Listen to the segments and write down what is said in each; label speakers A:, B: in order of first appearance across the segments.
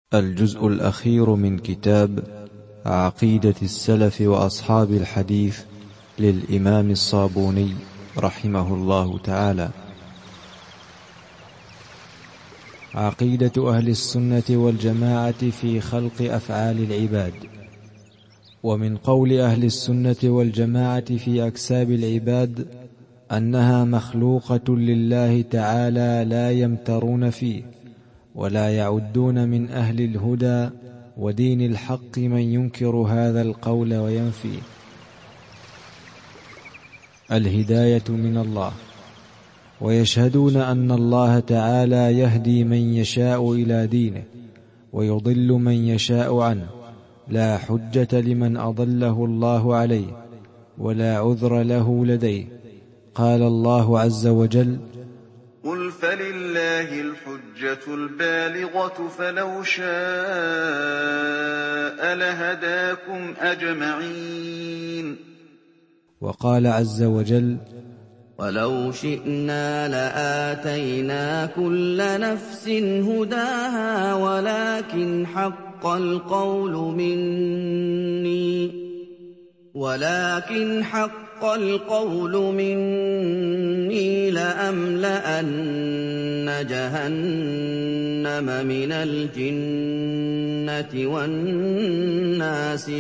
A: الجزء الأخير من كتاب عقيدة السلف وأصحاب الحديث للإمام الصابوني رحمه الله تعالى. عقيدة أهل السنة والجماعة في خلق أفعال العباد. ومن قول أهل السنة والجماعة في أكساب العباد أنها مخلوقة لله تعالى لا يمترون فيه، ولا يعدون من أهل الهدى ودين الحق من ينكر هذا القول وينفيه. الهداية من الله، ويشهدون أن الله تعالى يهدي من يشاء إلى دينه ويضل من يشاء عنه، لا حجة لمن أضله الله عليه ولا عذر له لديه. قال الله عز وجل:
B: قل فلله الحجة البالغة فلو شاء لهداكم أجمعين.
A: وقال عز وجل:
C: ولو شئنا لآتينا كل نفس هداها ولكن حق القول مني لأملأن جهنم من الجنة والناس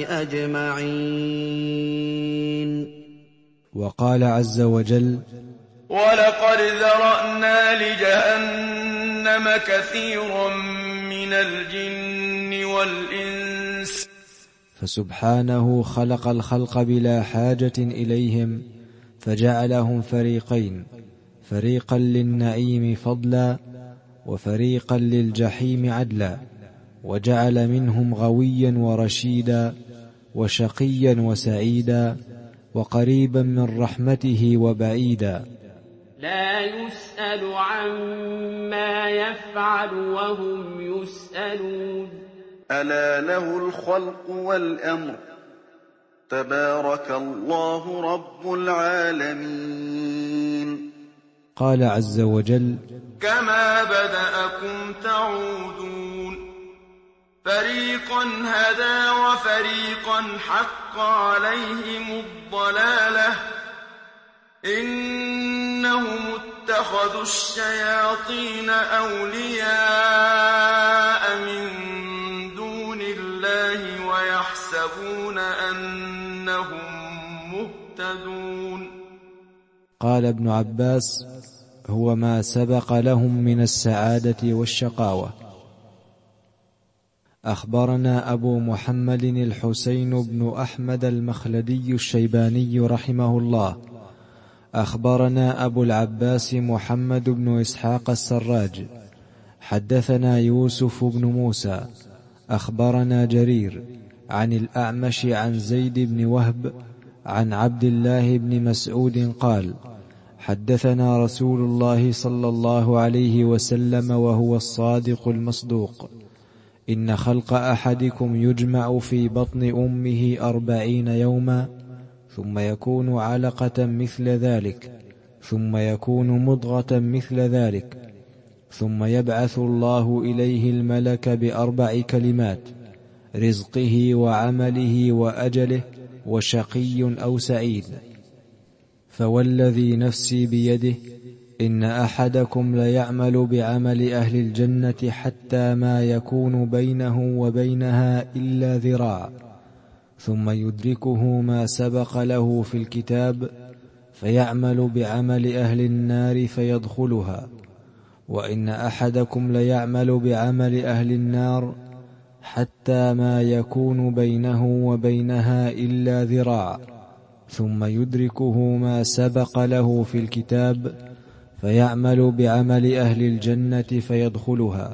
C: أجمعين.
A: وقال عز وجل:
B: ولقد ذرأنا لجهنم كثيرا من الجن والإنس.
A: فسبحانه خلق الخلق بلا حاجة إليهم، فجعلهم فريقين: فريقا للنعيم فضلا وفريقا للجحيم عدلا، وجعل منهم غويا ورشيدا وشقيا وسعيدا وقريبا من رحمته وبعيدا.
D: لا يسأل عما يفعل وهم يسألون.
B: ألا له الخلق والأمر، تبارك الله رب العالمين.
A: قال عز وجل:
B: كما بدأكم تعودون. فريقا هدى وفريقا حق عليهم الضلالة، إنهم اتخذوا الشياطين أولياء من دون الله ويحسبون أنهم مهتدون.
A: قال ابن عباس: هو ما سبق لهم من السعادة والشقاوة. أخبرنا أبو محمد الحسين بن أحمد المخلدي الشيباني رحمه الله. أخبرنا أبو العباس محمد بن إسحاق السراج. حدثنا يوسف بن موسى. أخبرنا جرير عن الأعمش عن زيد بن وهب عن عبد الله بن مسعود قال: حدثنا رسول الله صلى الله عليه وسلم وهو الصادق المصدوق: إن خلق أحدكم يجمع في بطن أمه 40 يوما، ثم يكون علقة مثل ذلك، ثم يكون مضغة مثل ذلك، ثم يبعث الله إليه الملك ب4 كلمات: رزقه وعمله وأجله وشقي أو سعيد. فوالذي نفسي بيده إن أحدكم ليعمل بعمل أهل الجنة حتى ما يكون بينه وبينها إلا ذراع، ثم يدركه ما سبق له في الكتاب فيعمل بعمل أهل النار فيدخلها. وإن أحدكم ليعمل بعمل أهل النار حتى ما يكون بينه وبينها إلا ذراع، ثم يدركه ما سبق له في الكتاب فيعمل بعمل أهل الجنة فيدخلها.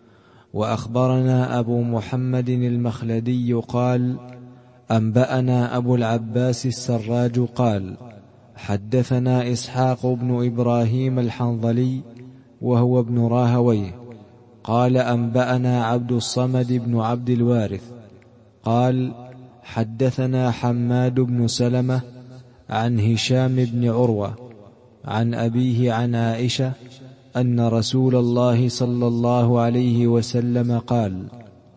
A: وأخبرنا أبو محمد المخلدي قال: أنبأنا أبو العباس السراج قال: حدثنا إسحاق بن إبراهيم الحنظلي وهو ابن راهويه قال: أنبأنا عبد الصمد بن عبد الوارث قال: حدثنا حماد بن سلمة عن هشام بن عروة عن أبيه عن عائشة أن رسول الله صلى الله عليه وسلم قال: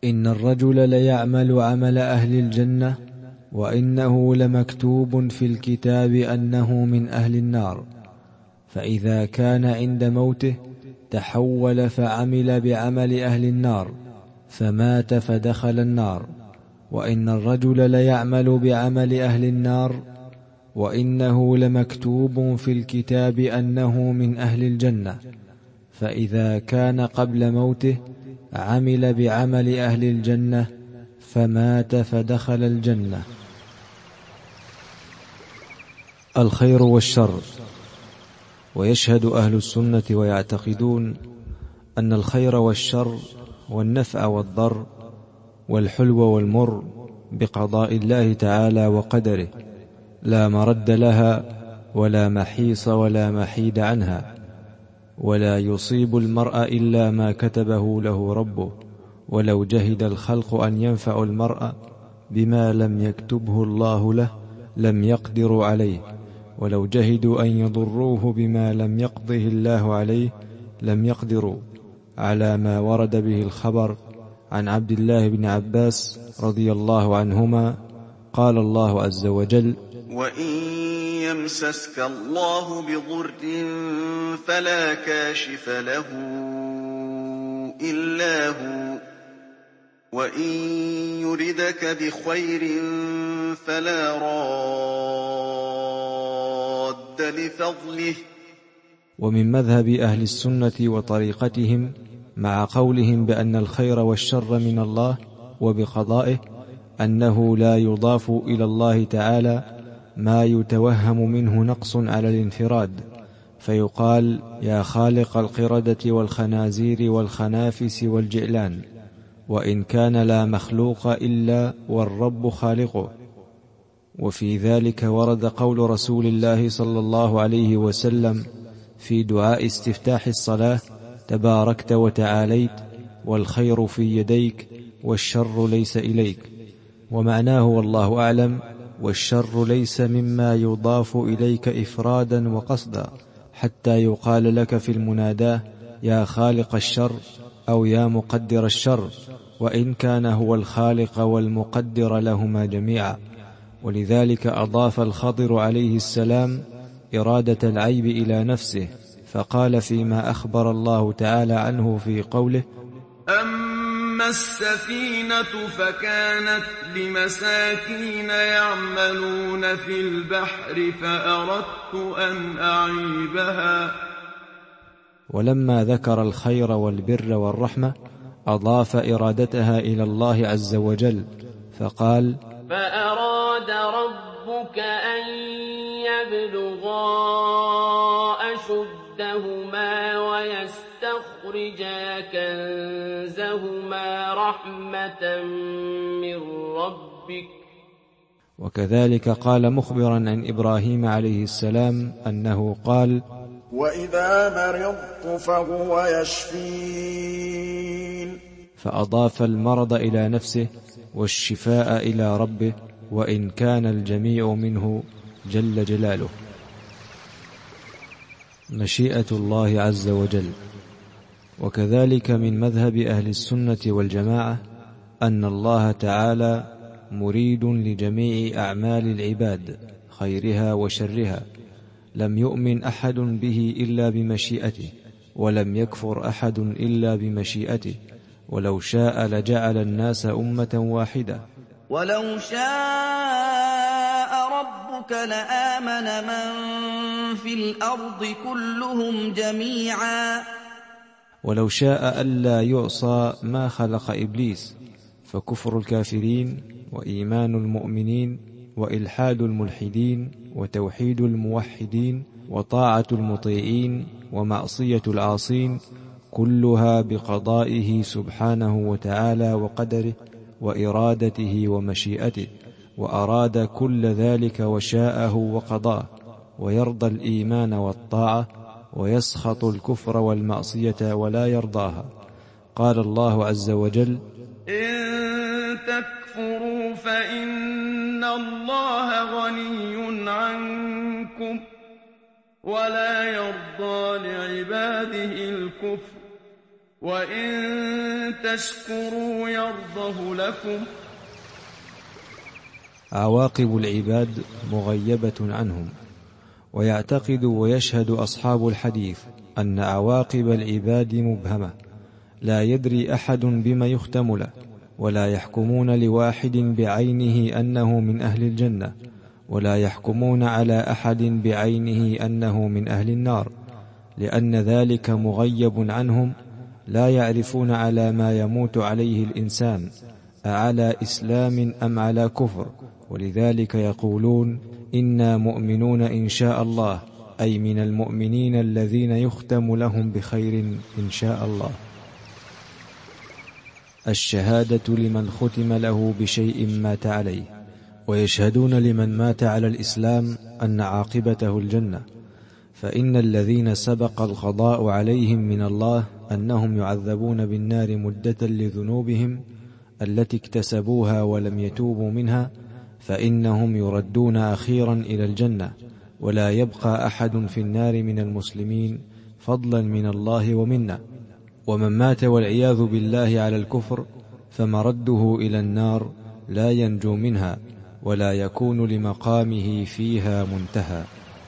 A: إن الرجل ليعمل عمل أهل الجنة وإنه لمكتوب في الكتاب أنه من أهل النار، فإذا كان عند موته تحول فعمل بعمل أهل النار فمات فدخل النار. وإن الرجل ليعمل بعمل أهل النار وإنه لمكتوب في الكتاب أنه من أهل الجنة، فإذا كان قبل موته عمل بعمل أهل الجنة فمات فدخل الجنة. الخير والشر. ويشهد أهل السنة ويعتقدون أن الخير والشر والنفع والضر والحلو والمر بقضاء الله تعالى وقدره، لا مرد لها ولا محيص ولا محيد عنها، ولا يصيب المرء إلا ما كتبه له ربه، ولو جهد الخلق أن ينفع المرء بما لم يكتبه الله له لم يقدروا عليه، ولو جهدوا أن يضروه بما لم يقضه الله عليه لم يقدروا، على ما ورد به الخبر عن عبد الله بن عباس رضي الله عنهما قال الله عز وجل:
B: وإن يمسسك الله بضر فلا كاشف له إلا هو، وإن يردك بخير فلا راد لفضله.
A: ومن مذهب أهل السنة وطريقتهم مع قولهم بأن الخير والشر من الله وبقضائه أنه لا يضاف إلى الله تعالى ما يتوهم منه نقص على الانفراد، فيقال: يا خالق القردة والخنازير والخنافس والجئلان، وإن كان لا مخلوق إلا والرب خالقه. وفي ذلك ورد قول رسول الله صلى الله عليه وسلم في دعاء استفتاح الصلاة: تباركت وتعاليت والخير في يديك والشر ليس إليك. ومعناه والله أعلم: والشر ليس مما يضاف إليك إفرادا وقصدا، حتى يقال لك في المناداة: يا خالق الشر أو يا مقدر الشر، وإن كان هو الخالق والمقدر لهما جميعا. ولذلك أضاف الخضر عليه السلام إرادة العيب إلى نفسه، فقال فيما أخبر الله تعالى عنه في قوله:
B: أما السفينة فكانت لمساكين يعملون في البحر فأردت أن أعيبها.
A: ولما ذكر الخير والبر والرحمة أضاف إرادتها إلى الله عز وجل، فقال:
D: فأراد ربك أن يبلغا أشدهما ويستخرجا كنزهما رحمة من ربك.
A: وكذلك قال مخبرا عن إبراهيم عليه السلام أنه قال:
E: وإذا مرضت فهو يشفين.
A: فأضاف المرض إلى نفسه والشفاء إلى ربه، وإن كان الجميع منه جل جلاله. مشيئة الله عز وجل. وكذلك من مذهب أهل السنة والجماعة أن الله تعالى مريد لجميع أعمال العباد خيرها وشرها، لم يؤمن أحد به إلا بمشيئته، ولم يكفر أحد إلا بمشيئته، ولو شاء لجعل الناس أمة واحدة.
C: ولو شاء ربك لآمن من في الأرض كلهم جميعا.
A: ولو شاء ألا يعصى ما خلق إبليس، فكفر الكافرين وإيمان المؤمنين وإلحاد الملحدين وتوحيد الموحدين وطاعة المطيعين ومعصية العاصين كلها بقضائه سبحانه وتعالى وقدره وإرادته ومشيئته، وأراد كل ذلك وشاءه وقضاه، ويرضى الإيمان والطاعة ويسخط الكفر والمعصية ولا يرضاها. قال الله عز وجل:
B: إن تكفروا فإن الله غني عنكم ولا يرضى لعباده الكفر وإن تشكروا يرضه لكم.
A: عواقب العباد مغيبة عنهم، ويعتقد ويشهد أصحاب الحديث أن عواقب العباد مبهمة، لا يدري أحد بما يختم له، ولا يحكمون لواحد بعينه أنه من أهل الجنة، ولا يحكمون على أحد بعينه أنه من أهل النار، لأن ذلك مغيب عنهم، لا يعرفون على ما يموت عليه الإنسان أعلى إسلام أم على كفر، ولذلك يقولون إنا مؤمنون إن شاء الله، أي من المؤمنين الذين يختم لهم بخير إن شاء الله. الشهادة لمن ختم له بشيء مات عليه، ويشهدون لمن مات على الإسلام أن عاقبته الجنة، فإن الذين سبق القضاء عليهم من الله أنهم يعذبون بالنار مدة لذنوبهم التي اكتسبوها ولم يتوبوا منها، فإنهم يردون أخيرا إلى الجنة، ولا يبقى أحد في النار من المسلمين فضلا من الله ومنا. ومن مات والعياذ بالله على الكفر فمرده إلى النار لا ينجو منها، ولا يكون لمقامه فيها منتهى.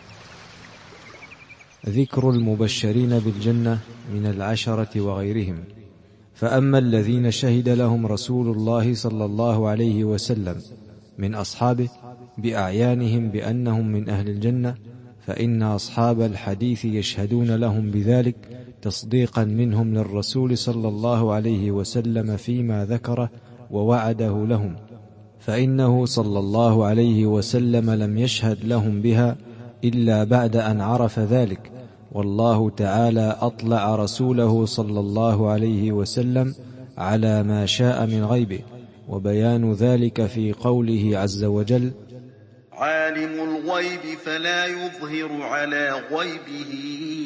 A: ذكر المبشرين بالجنة من العشرة وغيرهم. فأما الذين شهد لهم رسول الله صلى الله عليه وسلم من أصحابه بأعيانهم بأنهم من أهل الجنة، فإن أصحاب الحديث يشهدون لهم بذلك تصديقا منهم للرسول صلى الله عليه وسلم فيما ذكره ووعده لهم، فإنه صلى الله عليه وسلم لم يشهد لهم بها إلا بعد أن عرف ذلك، والله تعالى أطلع رسوله صلى الله عليه وسلم على ما شاء من غيبه، وبيان ذلك في قوله عز وجل:
E: عالم الغيب فلا يظهر على غيبه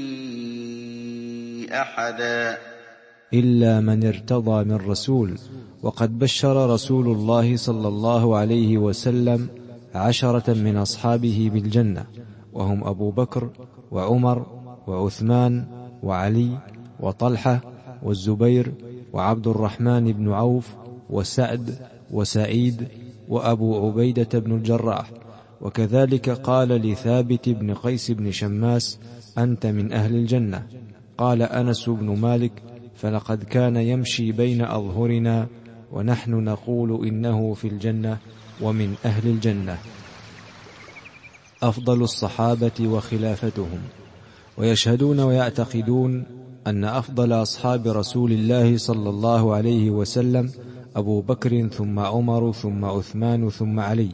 E: أحدا
A: إلا من ارتضى من رسول. وقد بشر رسول الله صلى الله عليه وسلم 10 من أصحابه بالجنة، وهم أبو بكر وعمر وعثمان وعلي وطلحة والزبير وعبد الرحمن بن عوف وسعد وسعيد وأبو عبيدة بن الجراح. وكذلك قال لثابت بن قيس بن شماس: أنت من أهل الجنة. قال أنس بن مالك: فلقد كان يمشي بين أظهرنا ونحن نقول إنه في الجنة ومن أهل الجنة. أفضل الصحابة وخلافتهم. ويشهدون ويعتقدون أن أفضل أصحاب رسول الله صلى الله عليه وسلم أبو بكر ثم عمر ثم عثمان ثم علي،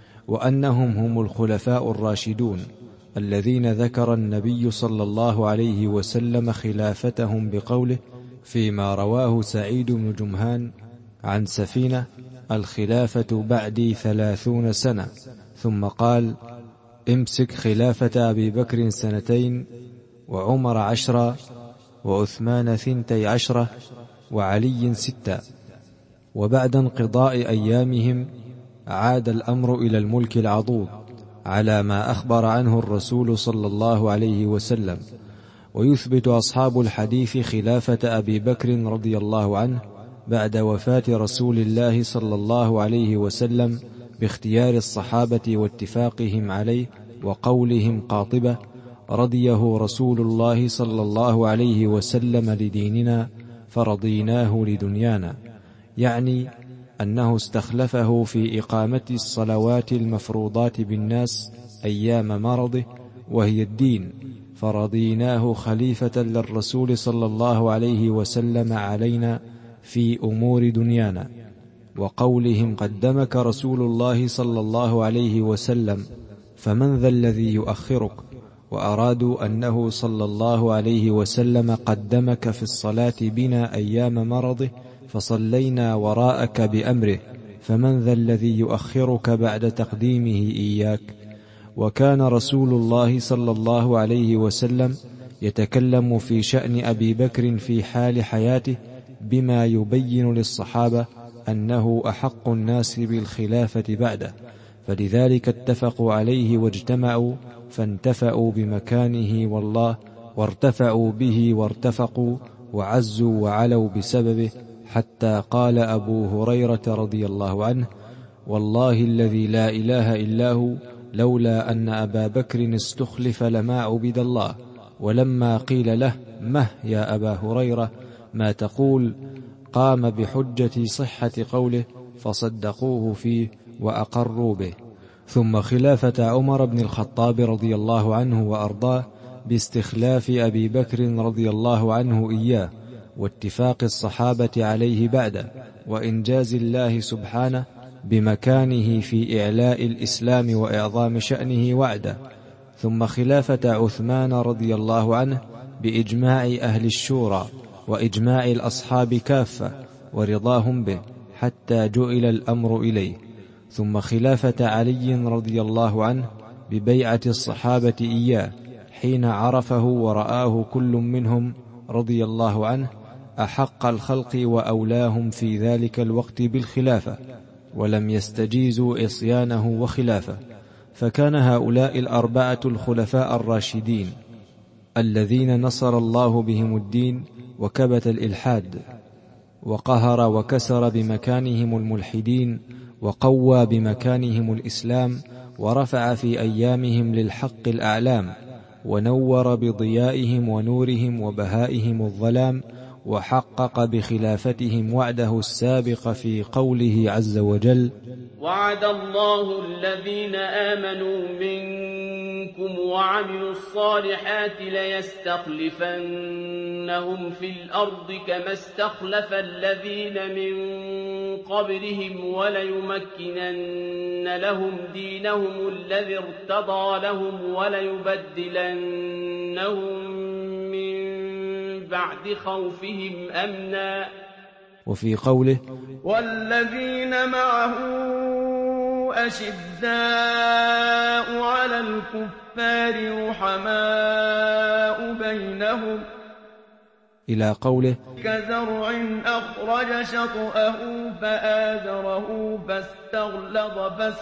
A: وأنهم هم الخلفاء الراشدون الذين ذكر النبي صلى الله عليه وسلم خلافتهم بقوله فيما رواه سعيد بن جمهان عن سفينة: الخلافة بعدي 30 سنة، ثم قال: امسك خلافة أبي بكر 2 وعمر 10 وعثمان 12 وعلي 6. وبعد انقضاء أيامهم عاد الأمر إلى الملك العضوض على ما أخبر عنه الرسول صلى الله عليه وسلم. ويثبت أصحاب الحديث خلافة أبي بكر رضي الله عنه بعد وفاة رسول الله صلى الله عليه وسلم باختيار الصحابة واتفاقهم عليه وقولهم قاطبة: رضيه رسول الله صلى الله عليه وسلم لديننا فرضيناه لدنيانا، يعني أنه استخلفه في إقامة الصلوات المفروضات بالناس أيام مرضه وهي الدين، فرضيناه خليفة للرسول صلى الله عليه وسلم علينا في أمور دنيانا. وقولهم قدمك رسول الله صلى الله عليه وسلم فمن ذا الذي يؤخرك، وأرادوا أنه صلى الله عليه وسلم قدمك في الصلاة بنا أيام مرضه فصلينا وراءك بأمره، فمن ذا الذي يؤخرك بعد تقديمه إياك. وكان رسول الله صلى الله عليه وسلم يتكلم في شأن أبي بكر في حال حياته بما يبين للصحابة أنه أحق الناس بالخلافة بعده، فلذلك اتفقوا عليه واجتمعوا فانتفعوا بمكانه والله، وارتفعوا به وارتفقوا وعزوا وعلوا بسببه، حتى قال أبو هريرة رضي الله عنه: والله الذي لا إله إلا هو، لولا أن أبا بكر استخلف لما عبد الله. ولما قيل له: مه يا أبا هريرة، ما تقول؟ قام بحجة صحة قوله، فصدقوه فيه وأقروا به. ثم خلافة عمر بن الخطاب رضي الله عنه وأرضاه باستخلاف أبي بكر رضي الله عنه إياه، واتفاق الصحابة عليه بعده، وإنجاز الله سبحانه بمكانه في إعلاء الإسلام وإعظام شأنه وعده. ثم خلافة عثمان رضي الله عنه بإجماع أهل الشورى وإجماع الأصحاب كافة ورضاهم به، حتى جئل الأمر إليه. ثم خلافة علي رضي الله عنه ببيعة الصحابة إياه، حين عرفه ورآه كل منهم رضي الله عنه أحق الخلق وأولاهم في ذلك الوقت بالخلافة، ولم يستجيزوا عصيانه وخلافه. فكان هؤلاء الأربعة الخلفاء الراشدين الذين نصر الله بهم الدين وكبت الإلحاد، وقهر وكسر بمكانهم الملحدين، وقوى بمكانهم الإسلام، ورفع في أيامهم للحق الأعلام، ونور بضيائهم ونورهم وبهائهم الظلام، وحقق بخلافتهم وعده السابق في قوله عز وجل:
D: وعد الله الذين آمنوا منكم وعملوا الصالحات ليستخلفنهم في الأرض كما استخلف الذين من قبلهم وليمكنن لهم دينهم الذي ارتضى لهم وليبدلنهم من بعد خوفهم أمنا.
A: وفي قوله:
B: والذين معه أشداء على الكفار رحماء بينهم،
A: إلى قوله:
B: كزرع أخرج شطأه فآزره فاستغلظ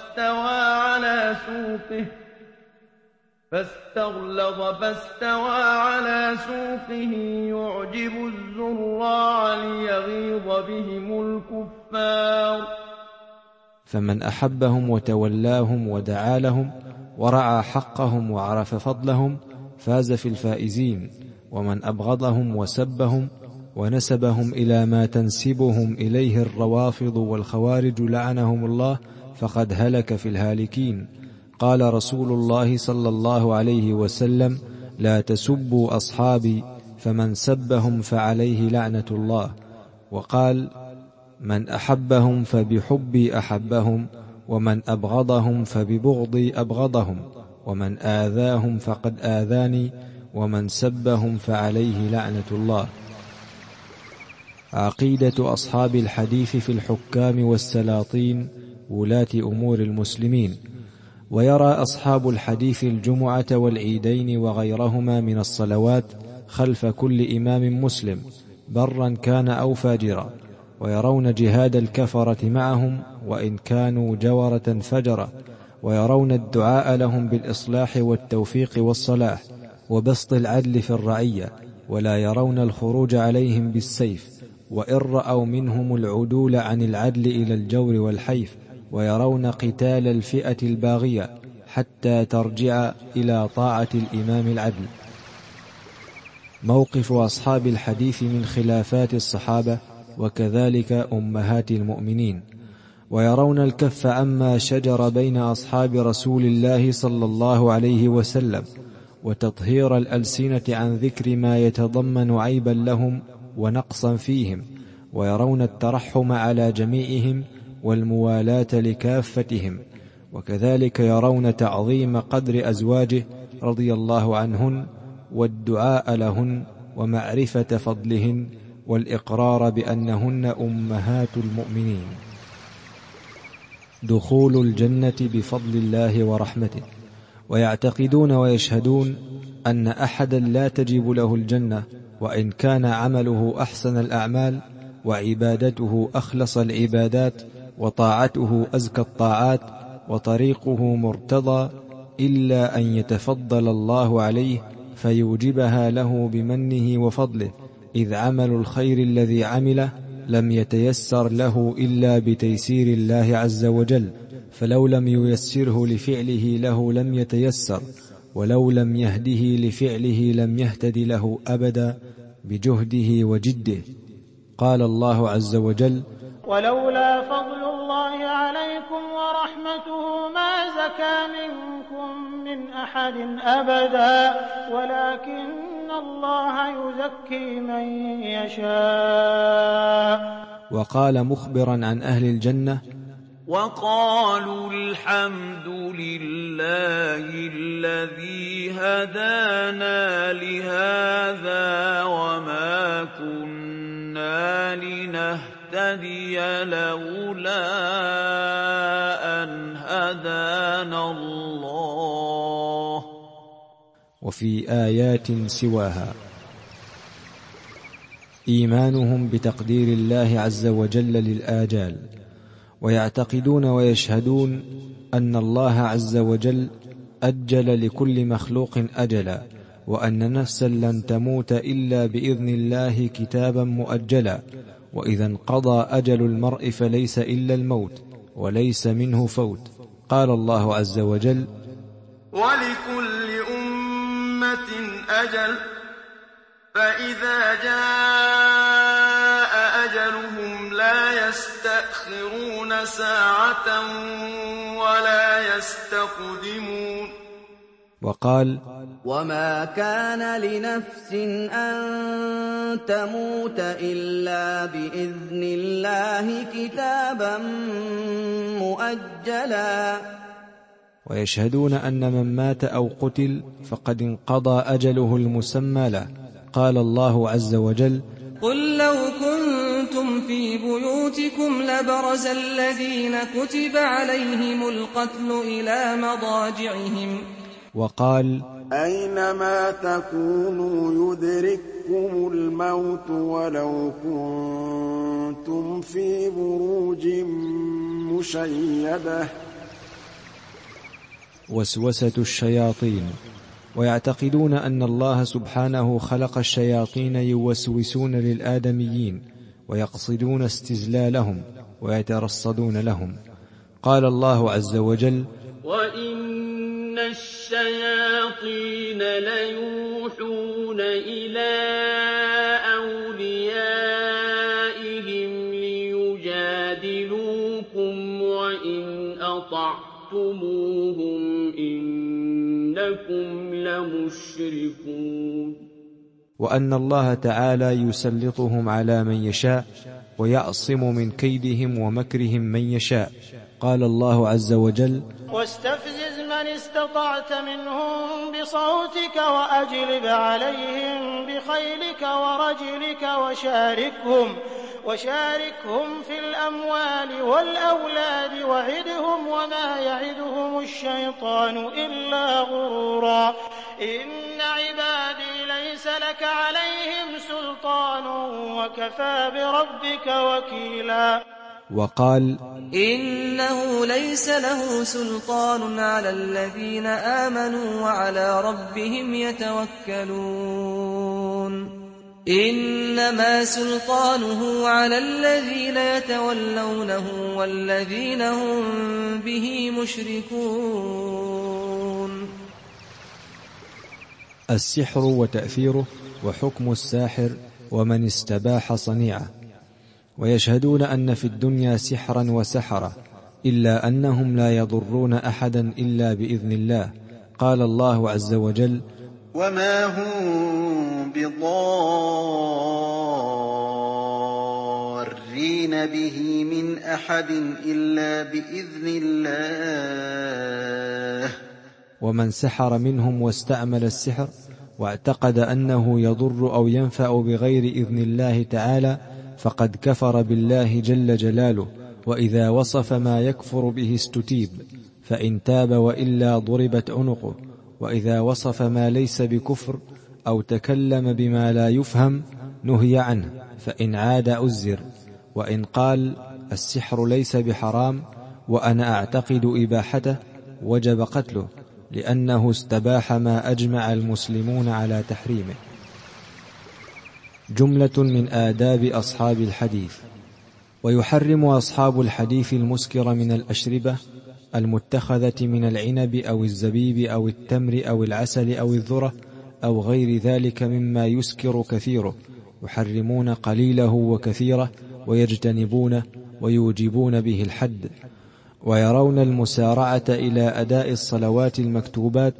B: فاستوى على سوقه يعجب الزراع ليغيظ بهم الكفار.
A: فمن أحبهم وتولاهم ودعا لهم ورعى حقهم وعرف فضلهم فاز في الفائزين، ومن أبغضهم وسبهم ونسبهم إلى ما تنسبهم إليه الروافض والخوارج لعنهم الله فقد هلك في الهالكين. قال رسول الله صلى الله عليه وسلم: لا تسبوا أصحابي، فمن سبهم فعليه لعنة الله. وقال: من أحبهم فبحبي أحبهم، ومن أبغضهم فببغضي أبغضهم، ومن آذاهم فقد آذاني، ومن سبهم فعليه لعنة الله. عقيدة أصحاب الحديث في الحكام والسلاطين ولاة أمور المسلمين. ويرى أصحاب الحديث الجمعة والعيدين وغيرهما من الصلوات خلف كل إمام مسلم برا كان أو فاجرا، ويرون جهاد الكفرة معهم وإن كانوا جورة فجرا، ويرون الدعاء لهم بالإصلاح والتوفيق والصلاح وبسط العدل في الرعية، ولا يرون الخروج عليهم بالسيف، وإن رأوا منهم العدول عن العدل إلى الجور والحيف، ويرون قتال الفئة الباغية حتى ترجع إلى طاعة الإمام العدل. موقف أصحاب الحديث من خلافات الصحابة وكذلك أمهات المؤمنين. ويرون الكف عما شجر بين أصحاب رسول الله صلى الله عليه وسلم، وتطهير الألسنة عن ذكر ما يتضمن عيبا لهم ونقصا فيهم، ويرون الترحم على جميعهم والموالاة لكافتهم، وكذلك يرون تعظيم قدر أزواجه رضي الله عنهن والدعاء لهن ومعرفة فضلهن والإقرار بأنهن أمهات المؤمنين. دخول الجنة بفضل الله ورحمته. ويعتقدون ويشهدون أن أحدا لا تجب له الجنة وإن كان عمله أحسن الأعمال وعبادته أخلص العبادات وطاعته أزكى الطاعات وطريقه مرتضى، إلا أن يتفضل الله عليه فيوجبها له بمنه وفضله، إذ عمل الخير الذي عمله لم يتيسر له إلا بتيسير الله عز وجل، فلو لم ييسره لفعله له لم يتيسر، ولو لم يهده لفعله لم يهتد له أبدا بجهده وجده. قال الله عز وجل:
F: ولولا فضل الله عليكم ورحمته ما زكى منكم من أحد أبدا ولكن الله يزكي من يشاء.
A: وقال مخبرا عن أهل الجنة:
G: وقالوا الحمد لله الذي هدانا لهذا وما كنا لنهتدي لولا أن هدانا الله.
A: وفي آيات سواها إيمانهم بتقدير الله عز وجل للآجال، ويعتقدون ويشهدون أن الله عز وجل أجل لكل مخلوق أجلا، وأن نفسا لن تموت إلا بإذن الله كتابا مؤجلا، وإذا انقضى أجل المرء فليس إلا الموت وليس منه فوت. قال الله عز وجل:
B: ولكل أمة أجل فإذا جاء أجلهم لا يستأخرون ساعة ولا يستقدمون.
A: وقال:
C: وما كان لنفس أن تموت إلا بإذن الله كتابا مؤجلا.
A: ويشهدون أن من مات أو قتل فقد انقضى أجله المسمى له. قال الله عز وجل:
H: قل لو كنتم في بيوتكم لبرز الذين كتب عليهم القتل إلى مضاجعهم.
A: وقال:
I: أينما تكونوا يدرككم الموت ولو كنتم في بروج مشيدة.
A: وسوسة الشياطين. ويعتقدون أن الله سبحانه خلق الشياطين يوسوسون للآدميين ويقصدون استزلالهم ويترصدون لهم. قال الله عز وجل:
D: وإن الشياطين ليوحون إلى أوليائهم ليجادلوكم وإن أطعتموهم إنكم لمشركون.
A: وأن الله تعالى يسلطهم على من يشاء ويعصم من كيدهم ومكرهم من يشاء. قال الله عز وجل:
F: واستفزز من استطعت منهم بصوتك وأجلب عليهم بخيلك ورجلك وشاركهم في الأموال والأولاد وعدهم وما يعدهم الشيطان إلا غرورا. إن عبادي ليس لك عليهم سلطان وكفى بربك وكيلا.
A: وقال:
H: إنه ليس له سلطان على الذين آمنوا وعلى ربهم يتوكلون. إنما سلطانه على الذين يتولونه والذين هم به مشركون.
A: السحر وتأثيره وحكم الساحر ومن استباح صنيعه. ويشهدون أن في الدنيا سحرا وسحرة، إلا أنهم لا يضرون أحدا إلا بإذن الله. قال الله عز وجل:
E: وما هم بضارين به من أحد إلا بإذن الله.
A: ومن سحر منهم واستعمل السحر واعتقد أنه يضر أو ينفع بغير إذن الله تعالى فقد كفر بالله جل جلاله. وإذا وصف ما يكفر به استتيب، فإن تاب وإلا ضربت عنقه. وإذا وصف ما ليس بكفر أو تكلم بما لا يفهم نهي عنه، فإن عاد أزر. وإن قال السحر ليس بحرام وأنا أعتقد إباحته وجب قتله، لأنه استباح ما أجمع المسلمون على تحريمه. جملة من آداب أصحاب الحديث. ويحرم أصحاب الحديث المسكر من الأشربة المتخذة من العنب أو الزبيب أو التمر أو العسل أو الذرة أو غير ذلك مما يسكر كثيره، يحرمون قليله وكثيره ويجتنبونه ويوجبون به الحد. ويرون المسارعة إلى أداء الصلوات المكتوبات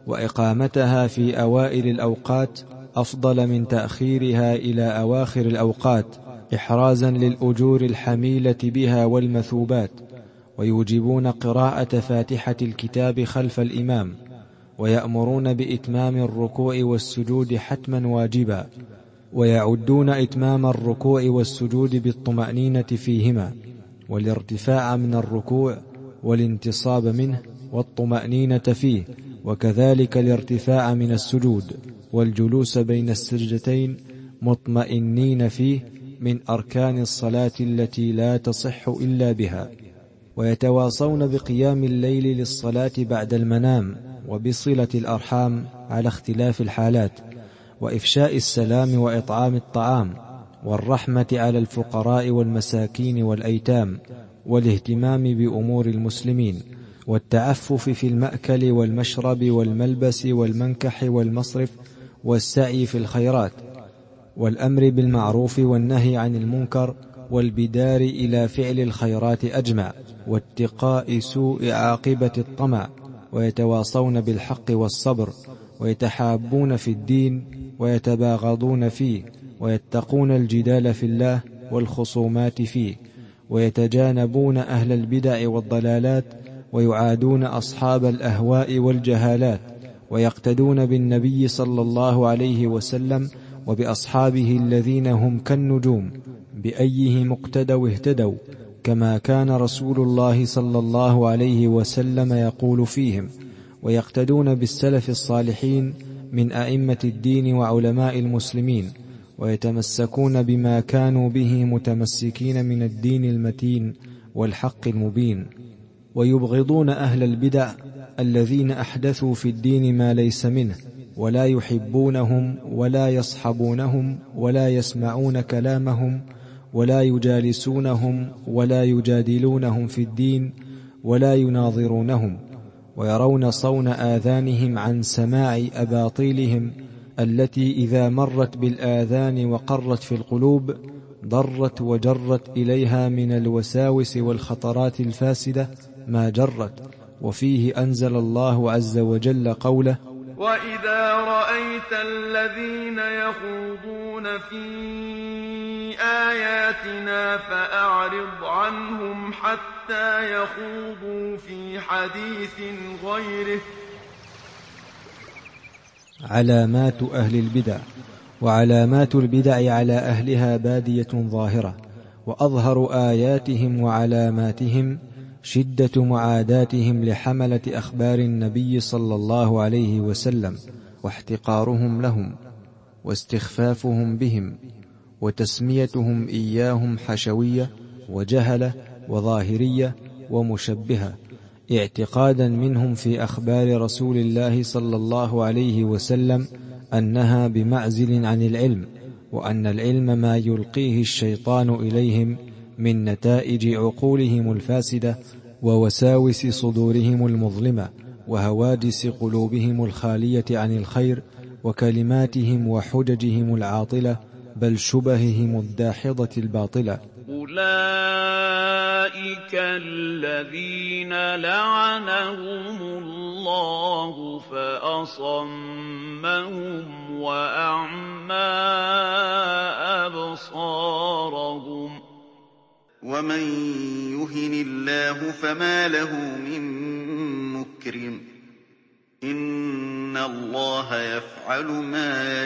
A: وإقامتها في أوائل الأوقات أفضل من تأخيرها إلى أواخر الأوقات إحرازا للأجور الحميلة بها والمثوبات. ويوجبون قراءة فاتحة الكتاب خلف الإمام، ويأمرون بإتمام الركوع والسجود حتما واجبا، ويعدون إتمام الركوع والسجود بالطمأنينة فيهما، والارتفاع من الركوع والانتصاب منه والطمأنينة فيه، وكذلك الارتفاع من السجود والجلوس بين السجدتين مطمئنين فيه، من أركان الصلاة التي لا تصح إلا بها. ويتواصون بقيام الليل للصلاة بعد المنام، وبصلة الأرحام على اختلاف الحالات، وإفشاء السلام وإطعام الطعام، والرحمة على الفقراء والمساكين والأيتام، والاهتمام بأمور المسلمين، والتعفف في المأكل والمشرب والملبس والمنكح والمصرف، والسعي في الخيرات، والأمر بالمعروف والنهي عن المنكر، والبدار إلى فعل الخيرات أجمع، واتقاء سوء عاقبة الطمع. ويتواصون بالحق والصبر، ويتحابون في الدين ويتباغضون فيه، ويتقون الجدال في الله والخصومات فيه، ويتجانبون أهل البدع والضلالات، ويعادون أصحاب الأهواء والجهالات، ويقتدون بالنبي صلى الله عليه وسلم وبأصحابه الذين هم كالنجوم، بأيهم اقتدوا اهتدوا، كما كان رسول الله صلى الله عليه وسلم يقول فيهم. ويقتدون بالسلف الصالحين من أئمة الدين وعلماء المسلمين، ويتمسكون بما كانوا به متمسكين من الدين المتين والحق المبين. ويبغضون أهل البدع الذين أحدثوا في الدين ما ليس منه، ولا يحبونهم ولا يصحبونهم ولا يسمعون كلامهم ولا يجالسونهم ولا يجادلونهم في الدين ولا يناظرونهم. ويرون صون آذانهم عن سماع أباطيلهم التي إذا مرت بالآذان وقرت في القلوب ضرت وجرت إليها من الوساوس والخطرات الفاسدة ما جرت. وفيه أنزل الله عز وجل قوله:
B: وإذا رأيت الذين يخوضون في آياتنا فأعرض عنهم حتى يخوضوا في حديث غيره.
A: علامات أهل البدع. وعلامات البدع على أهلها بادية ظاهرة، وأظهر آياتهم وعلاماتهم شدة معاداتهم لحملة أخبار النبي صلى الله عليه وسلم، واحتقارهم لهم، واستخفافهم بهم، وتسميتهم إياهم حشوية وجهلة وظاهرية ومشبهة، اعتقادا منهم في أخبار رسول الله صلى الله عليه وسلم أنها بمعزل عن العلم، وأن العلم ما يلقيه الشيطان إليهم من نتائج عقولهم الفاسدة ووساوس صدورهم المظلمة وهواجس قلوبهم الخالية عن الخير وكلماتهم وحججهم العاطلة، بل شبههم الداحضة الباطلة.
G: أولئك الذين لعنهم الله فأصمهم وأعمى أبصارهم.
E: ومن يهن الله فما له من مكرم. إن الله يفعل ما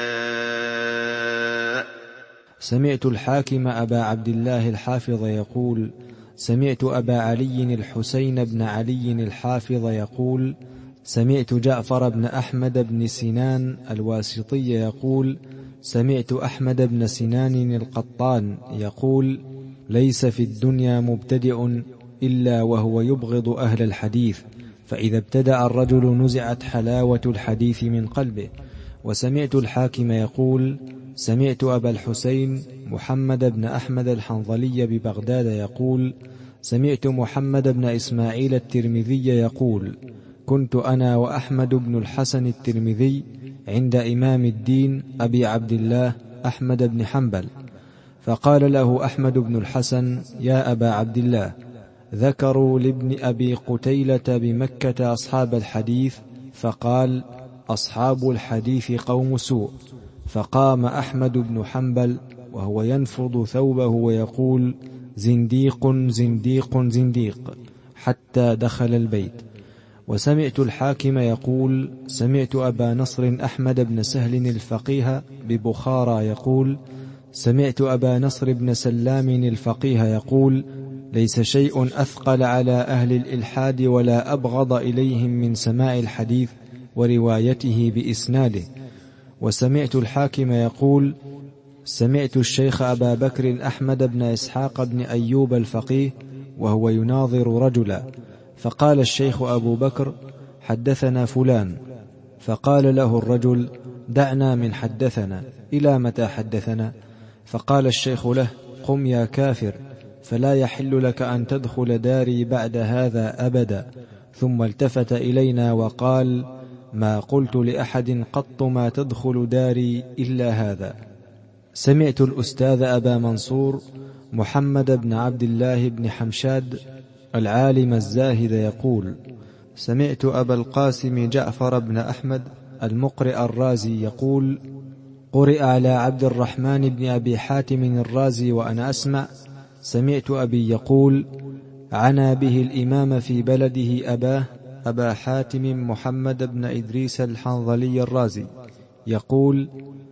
E: يشاء.
A: سمعت الحاكم أبا عبد الله الحافظ يقول: سمعت أبا علي الحسين بن علي الحافظ يقول: سمعت جعفر بن أحمد بن سنان الواسطي يقول: سمعت أحمد بن سنان القطان يقول: ليس في الدنيا مبتدئ إلا وهو يبغض أهل الحديث، فإذا ابتدأ الرجل نزعت حلاوة الحديث من قلبه. وسمعت الحاكم يقول: سمعت أبا الحسين محمد بن أحمد الحنظلي ببغداد يقول: سمعت محمد بن إسماعيل الترمذي يقول: كنت أنا وأحمد بن الحسن الترمذي عند إمام الدين أبي عبد الله أحمد بن حنبل، فقال له أحمد بن الحسن: يا أبا عبد الله، ذكروا لابن أبي قتيلة بمكة أصحاب الحديث، فقال: أصحاب الحديث قوم سوء. فقام أحمد بن حنبل وهو ينفض ثوبه ويقول: زنديق زنديق زنديق، حتى دخل البيت. وسمعت الحاكم يقول: سمعت أبا نصر أحمد بن سهل الفقيه ببخارى يقول: سمعت أبا نصر بن سلام الفقيه يقول: ليس شيء أثقل على أهل الإلحاد ولا أبغض إليهم من سماع الحديث وروايته بإسناده. وسمعت الحاكم يقول: سمعت الشيخ أبا بكر أحمد بن إسحاق بن أيوب الفقيه وهو يناظر رجلا، فقال الشيخ أبو بكر: حدثنا فلان. فقال له الرجل: دعنا من حدثنا، إلى متى حدثنا؟ فقال الشيخ له: قم يا كافر، فلا يحل لك أن تدخل داري بعد هذا أبدا. ثم التفت إلينا وقال: ما قلت لأحد قط ما تدخل داري إلا هذا. سمعت الأستاذ أبا منصور محمد بن عبد الله بن حمشاد العالم الزاهد يقول: سمعت أبا القاسم جعفر بن أحمد المقرئ الرازي يقول: قرئ على عبد الرحمن بن أبي حاتم الرازي وأنا أسمع. سمعت أبي يقول: عنا به الإمام في بلده أبا حاتم محمد بن إدريس الحنظلي الرازي يقول: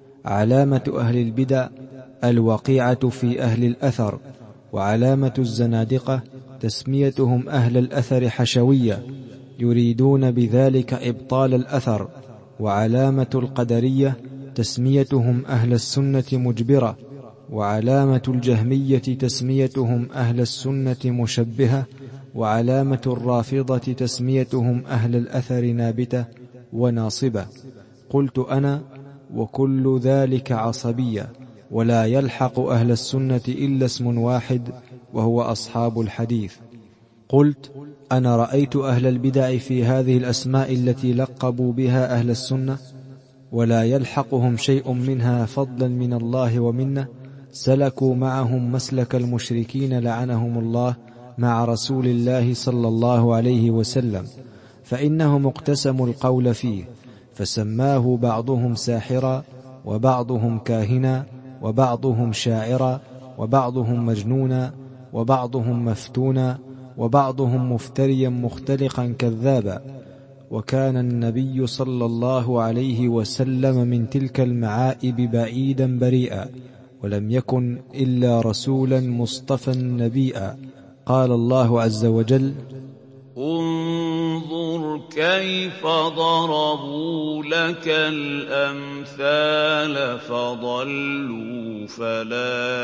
A: علامة أهل البدع الوقيعة في أهل الأثر، وعلامة الزنادقة تسميتهم أهل الأثر حشوية يريدون بذلك إبطال الأثر، وعلامة القدرية تسميتهم أهل السنة مجبرة، وعلامة الجهمية تسميتهم أهل السنة مشبهة، وعلامة الرافضة تسميتهم أهل الأثر نابتة وناصبة. قلت أنا: وكل ذلك عصبية، ولا يلحق أهل السنة إلا اسم واحد وهو أصحاب الحديث. قلت: أنا رأيت أهل البدع في هذه الأسماء التي لقبوا بها أهل السنة ولا يلحقهم شيء منها فضلا من الله ومنه، سلكوا معهم مسلك المشركين لعنهم الله مع رسول الله صلى الله عليه وسلم، فإنهم اقتسموا القول فيه، فسماه بعضهم ساحرا، وبعضهم كاهنا، وبعضهم شاعرا، وبعضهم مجنونا، وبعضهم مفتونا، وبعضهم مفتريا مختلقا كذابا. وكان النبي صلى الله عليه وسلم من تلك المعائب بعيدا بريئا، ولم يكن إلا رسولا مصطفى نبيا. قال الله عز وجل:
G: انظر كيف ضربوا لك الأمثال فضلوا فلا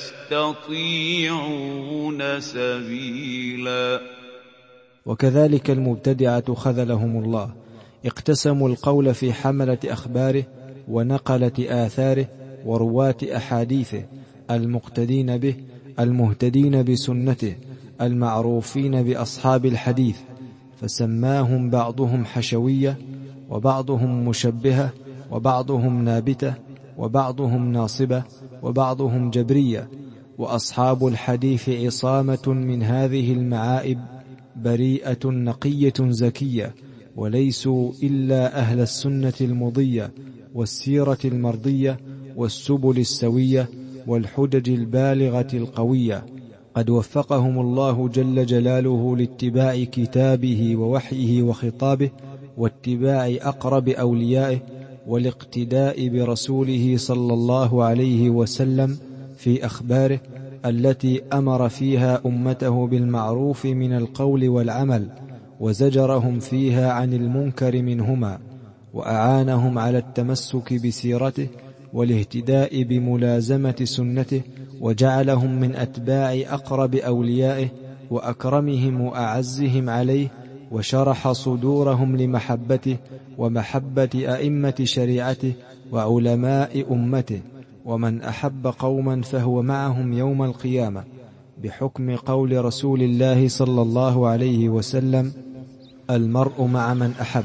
G: يستطيعون سبيلا.
A: وكذلك المبتدعة خذلهم الله، اقتسموا القول في حملة أخباره ونقلة آثاره ورواة أحاديثه، المقتدين به، المهتدين بسنته، المعروفين بأصحاب الحديث، فسماهم بعضهم حشوية، وبعضهم مشبهة، وبعضهم نابتة، وبعضهم ناصبة، وبعضهم جبرية. وأصحاب الحديث عصامة من هذه المعائب، بريئة نقية زكية، وليسوا إلا أهل السنة المضية والسيرة المرضية والسبل السوية والحجج البالغة القوية. قد وفقهم الله جل جلاله لاتباع كتابه ووحيه وخطابه، واتباع أقرب أوليائه، والاقتداء برسوله صلى الله عليه وسلم في أخباره التي أمر فيها أمته بالمعروف من القول والعمل، وزجرهم فيها عن المنكر منهما، وأعانهم على التمسك بسيرته والاهتداء بملازمة سنته، وجعلهم من أتباع أقرب أوليائه وأكرمهم وأعزهم عليه، وشرح صدورهم لمحبته ومحبة أئمة شريعته وعلماء أمته، ومن أحب قوما فهو معهم يوم القيامة، بحكم قول رسول الله صلى الله عليه وسلم: المرء مع من أحب.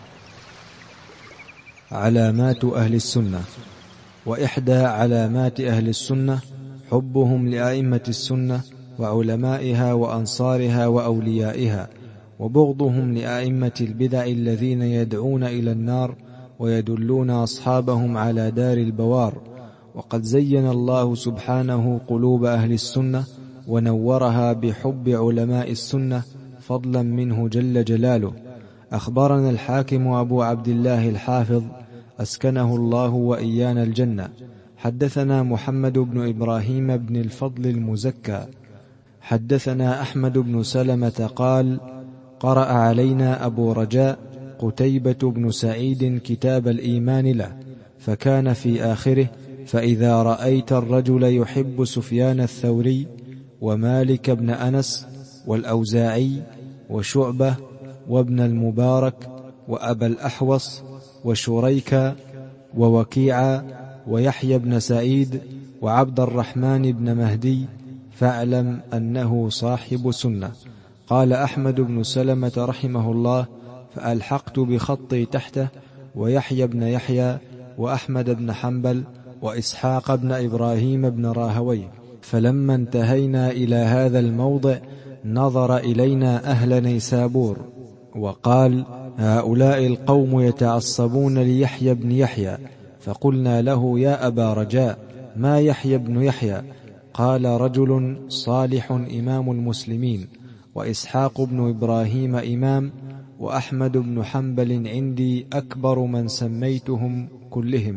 A: علامات أهل السنة. وإحدى علامات أهل السنة حبهم لأئمة السنة وعلمائها وأنصارها وأوليائها، وبغضهم لأئمة البدع الذين يدعون إلى النار ويدلون أصحابهم على دار البوار. وقد زين الله سبحانه قلوب أهل السنة ونورها بحب علماء السنة فضلا منه جل جلاله. أخبرنا الحاكم أبو عبد الله الحافظ أسكنه الله وإيانا الجنة، حدثنا محمد بن إبراهيم بن الفضل المزكى حدثنا أحمد بن سلمة قال: قرأ علينا أبو رجاء قتيبة بن سعيد كتاب الإيمان له، فكان في آخره: فإذا رأيت الرجل يحب سفيان الثوري ومالك بن أنس والأوزاعي وشعبة وابن المبارك وأبا الأحوص وشريك ووكيعا ويحيى بن سعيد وعبد الرحمن بن مهدي، فاعلم أنه صاحب سنة. قال أحمد بن سلمة رحمه الله: فألحقت بخطي تحته ويحيى بن يحيى وأحمد بن حنبل وإسحاق بن إبراهيم بن راهويه. فلما انتهينا إلى هذا الموضع نظر إلينا أهل نيسابور وقال: هؤلاء القوم يتعصبون ليحيى بن يحيى. فقلنا له: يا أبا رجاء، ما يحيى بن يحيى؟ قال: رجل صالح إمام المسلمين، وإسحاق بن إبراهيم إمام، وأحمد بن حنبل عندي أكبر من سميتهم كلهم.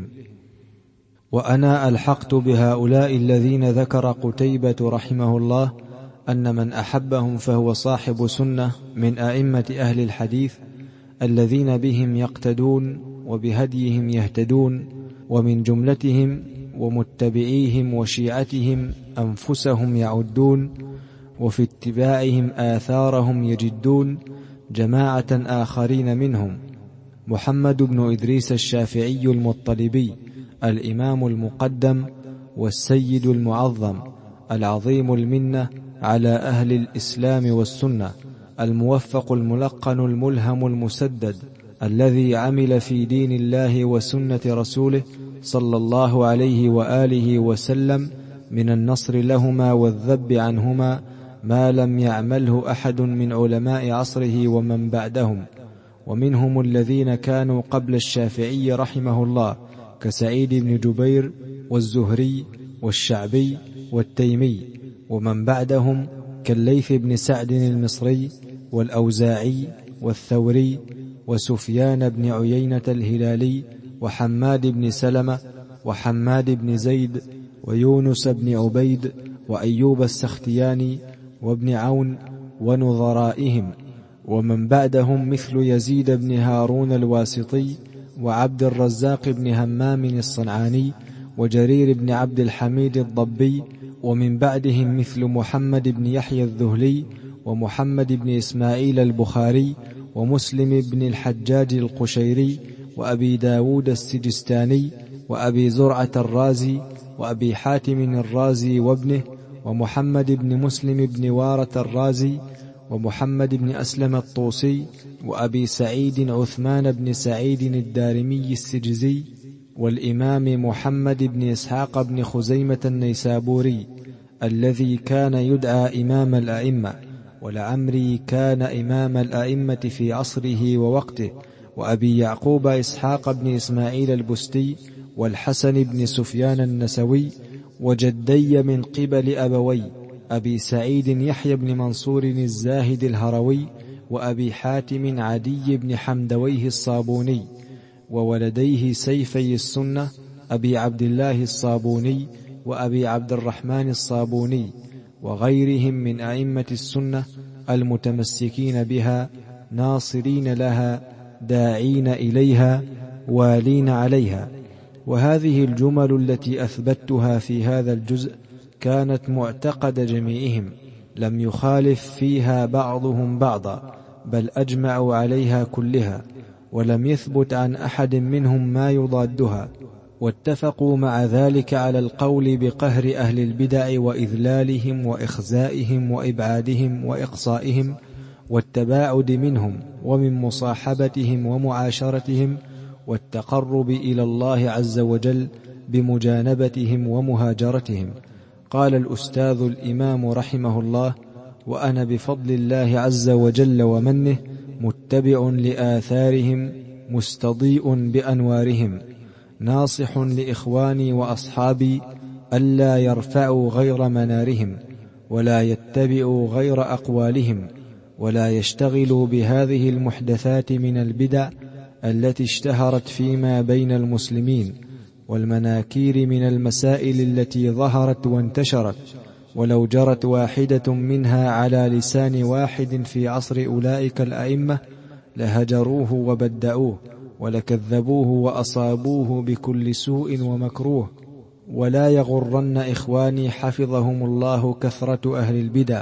A: وأنا ألحقت بهؤلاء الذين ذكر قتيبة رحمه الله أن من أحبهم فهو صاحب سنة من أئمة أهل الحديث الذين بهم يقتدون وبهديهم يهتدون، ومن جملتهم ومتبعيهم وشيعتهم أنفسهم يعدون، وفي اتباعهم آثارهم يجدون، جماعة آخرين منهم: محمد بن إدريس الشافعي المطلبي الإمام المقدم والسيد المعظم العظيم المنة على أهل الإسلام والسنة، الموفق الملقن الملهم المسدد، الذي عمل في دين الله وسنة رسوله صلى الله عليه وآله وسلم من النصر لهما والذب عنهما ما لم يعمله أحد من علماء عصره ومن بعدهم. ومنهم الذين كانوا قبل الشافعي رحمه الله كسعيد بن جبير والزهري والشعبي والتيمي، ومن بعدهم كالليث بن سعد المصري والأوزاعي والثوري وسفيان بن عيينة الهلالي وحماد بن سلمة وحماد بن زيد ويونس بن عبيد وأيوب السختياني وابن عون ونظرائهم. ومن بعدهم مثل يزيد بن هارون الواسطي وعبد الرزاق بن همام الصنعاني وجرير بن عبد الحميد الضبي. ومن بعدهم مثل محمد بن يحيى الذهلي ومحمد بن إسماعيل البخاري ومسلم بن الحجاج القشيري وأبي داود السجستاني وأبي زرعة الرازي وأبي حاتم الرازي وابنه ومحمد بن مسلم بن وارة الرازي ومحمد بن أسلم الطوسي وأبي سعيد عثمان بن سعيد الدارمي السجزي والإمام محمد بن إسحاق بن خزيمة النيسابوري الذي كان يدعى إمام الأئمة، ولعمري كان إمام الأئمة في عصره ووقته، وأبي يعقوب إسحاق بن إسماعيل البستي والحسن بن سفيان النسوي، وجدي من قبل أبوي أبي سعيد يحيى بن منصور الزاهد الهروي وأبي حاتم عدي بن حمدويه الصابوني، وولديه سيفي السنة أبي عبد الله الصابوني وأبي عبد الرحمن الصابوني، وغيرهم من أئمة السنة المتمسكين بها ناصرين لها داعين إليها والين عليها. وهذه الجمل التي أثبتها في هذا الجزء كانت معتقد جميعهم، لم يخالف فيها بعضهم بعضا، بل أجمعوا عليها كلها، ولم يثبت عن أحد منهم ما يضادها. واتفقوا مع ذلك على القول بقهر أهل البدع وإذلالهم وإخزائهم وإبعادهم وإقصائهم والتباعد منهم ومن مصاحبتهم ومعاشرتهم والتقرب إلى الله عز وجل بمجانبتهم ومهاجرتهم. قال الأستاذ الإمام رحمه الله: وأنا بفضل الله عز وجل ومنه متبع لآثارهم مستضيء بأنوارهم، ناصح لإخواني وأصحابي ألا يرفعوا غير منارهم ولا يتبعوا غير أقوالهم ولا يشتغلوا بهذه المحدثات من البدع التي اشتهرت فيما بين المسلمين والمناكير من المسائل التي ظهرت وانتشرت، ولو جرت واحدة منها على لسان واحد في عصر أولئك الأئمة لهجروه وبدعوه ولكذبوه وأصابوه بكل سوء ومكروه. ولا يغرن إخواني حفظهم الله كثرة أهل البدع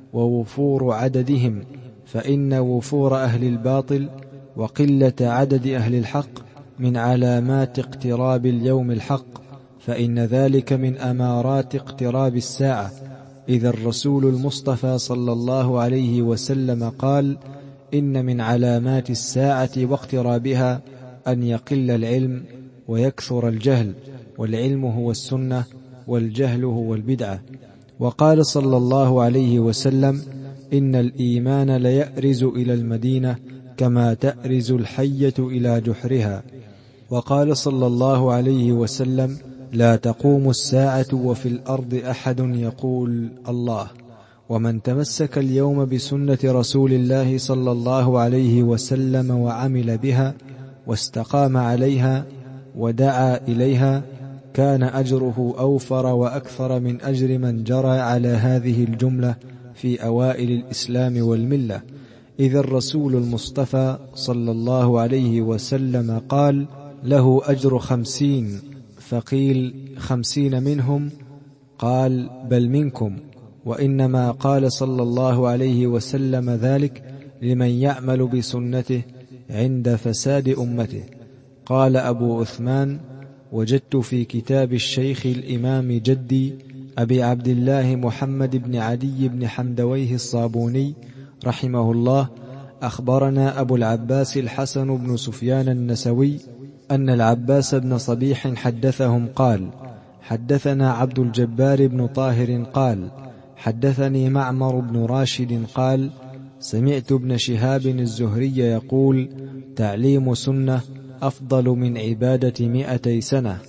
A: ووفور عددهم، فإن وفور أهل الباطل وقلة عدد أهل الحق من علامات اقتراب اليوم الحق، فإن ذلك من أمارات اقتراب الساعة. إذا الرسول المصطفى صلى الله عليه وسلم قال: إن من علامات الساعة واقترابها أن يقل العلم ويكثر الجهل، والعلم هو السنة والجهل هو البدعة. وقال صلى الله عليه وسلم: إن الإيمان ليأرز إلى المدينة كما تأرز الحية إلى جحرها. وقال صلى الله عليه وسلم: لا تقوم الساعة وفي الأرض أحد يقول الله. ومن تمسك اليوم بسنة رسول الله صلى الله عليه وسلم وعمل بها واستقام عليها ودعا إليها كان أجره أوفر وأكثر من أجر من جرى على هذه الجملة في أوائل الإسلام والملة. إذ الرسول المصطفى صلى الله عليه وسلم قال: له أجر 50. فقيل: 50 منهم؟ قال: بل منكم. وإنما قال صلى الله عليه وسلم ذلك لمن يعمل بسنته عند فساد أمته. قال أبو عثمان: وجدت في كتاب الشيخ الإمام جدي أبي عبد الله محمد بن عدي بن حمدويه الصابوني رحمه الله أخبرنا أبو العباس الحسن بن سفيان النسوي أن العباس بن صبيح حدثهم قال: حدثنا عبد الجبار بن طاهر قال: حدثني معمر بن راشد قال: سمعت ابن شهاب الزهري يقول: تعليم سنة أفضل من عبادة 200 سنة.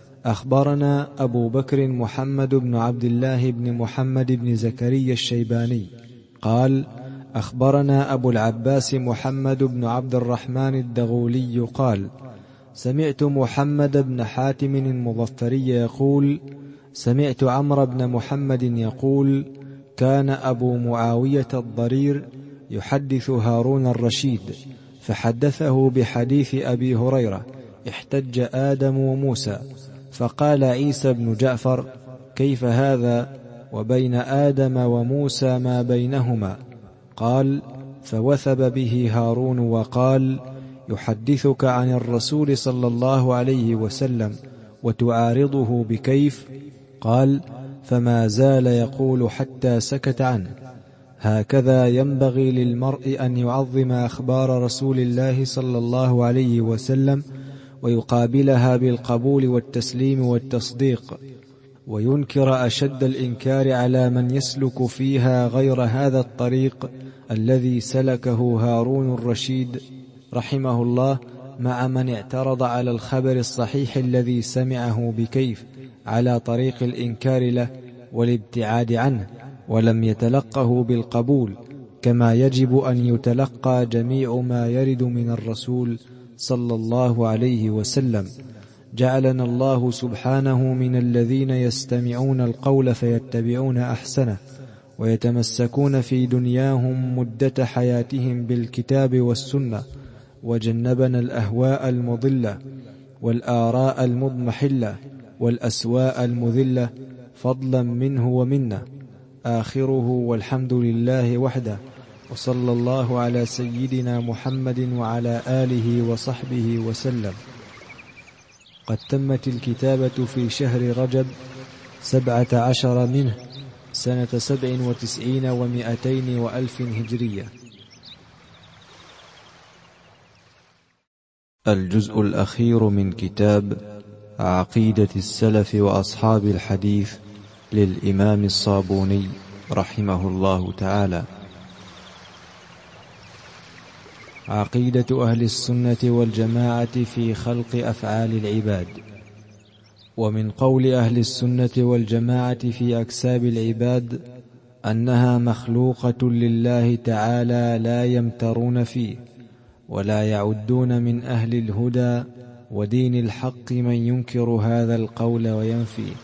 A: أخبرنا أبو بكر محمد بن عبد الله بن محمد بن زكريا الشيباني قال: أخبرنا أبو العباس محمد بن عبد الرحمن الدغولي قال: سمعت محمد بن حاتم المظفري يقول: سمعت عمرو بن محمد يقول: كان أبو معاوية الضرير يحدث هارون الرشيد فحدثه بحديث أبي هريرة: احتج آدم وموسى، فقال عيسى بن جعفر: كيف هذا وبين آدم وموسى ما بينهما؟ قال: فوثب به هارون وقال: يحدثك عن الرسول صلى الله عليه وسلم وتعارضه بكيف؟ قال: فما زال يقول حتى سكت عنه. هكذا ينبغي للمرء أن يعظم أخبار رسول الله صلى الله عليه وسلم ويقابلها بالقبول والتسليم والتصديق، وينكر أشد الإنكار على من يسلك فيها غير هذا الطريق الذي سلكه هارون الرشيد رحمه الله، مع من اعترض على الخبر الصحيح الذي سمعه بكيف على طريق الإنكار له والابتعاد عنه، ولم يتلقه بالقبول، كما يجب أن يتلقى جميع ما يرد من الرسول صلى الله عليه وسلم. جعلنا الله سبحانه من الذين يستمعون القول فيتبعون أحسنه، ويتمسكون في دنياهم مدة حياتهم بالكتاب والسنة، وجنبنا الأهواء المضلة والآراء المضمحلة والأسواء المذلة فضلا منه ومنه. آخره والحمد لله وحده، وصلى الله على سيدنا محمد وعلى آله وصحبه وسلم. قد تمت الكتابة في شهر رجب 17 منه سنة 97 و200 وألف هجرية. الجزء الأخير من كتاب عقيدة السلف وأصحاب الحديث للإمام الصابوني رحمه الله تعالى. عقيدة أهل السنة والجماعة في خلق أفعال العباد. ومن قول أهل السنة والجماعة في أكساب العباد أنها مخلوقة لله تعالى لا يمترون فيه، ولا يعدون من أهل الهدى ودين الحق من ينكر هذا القول وينفيه.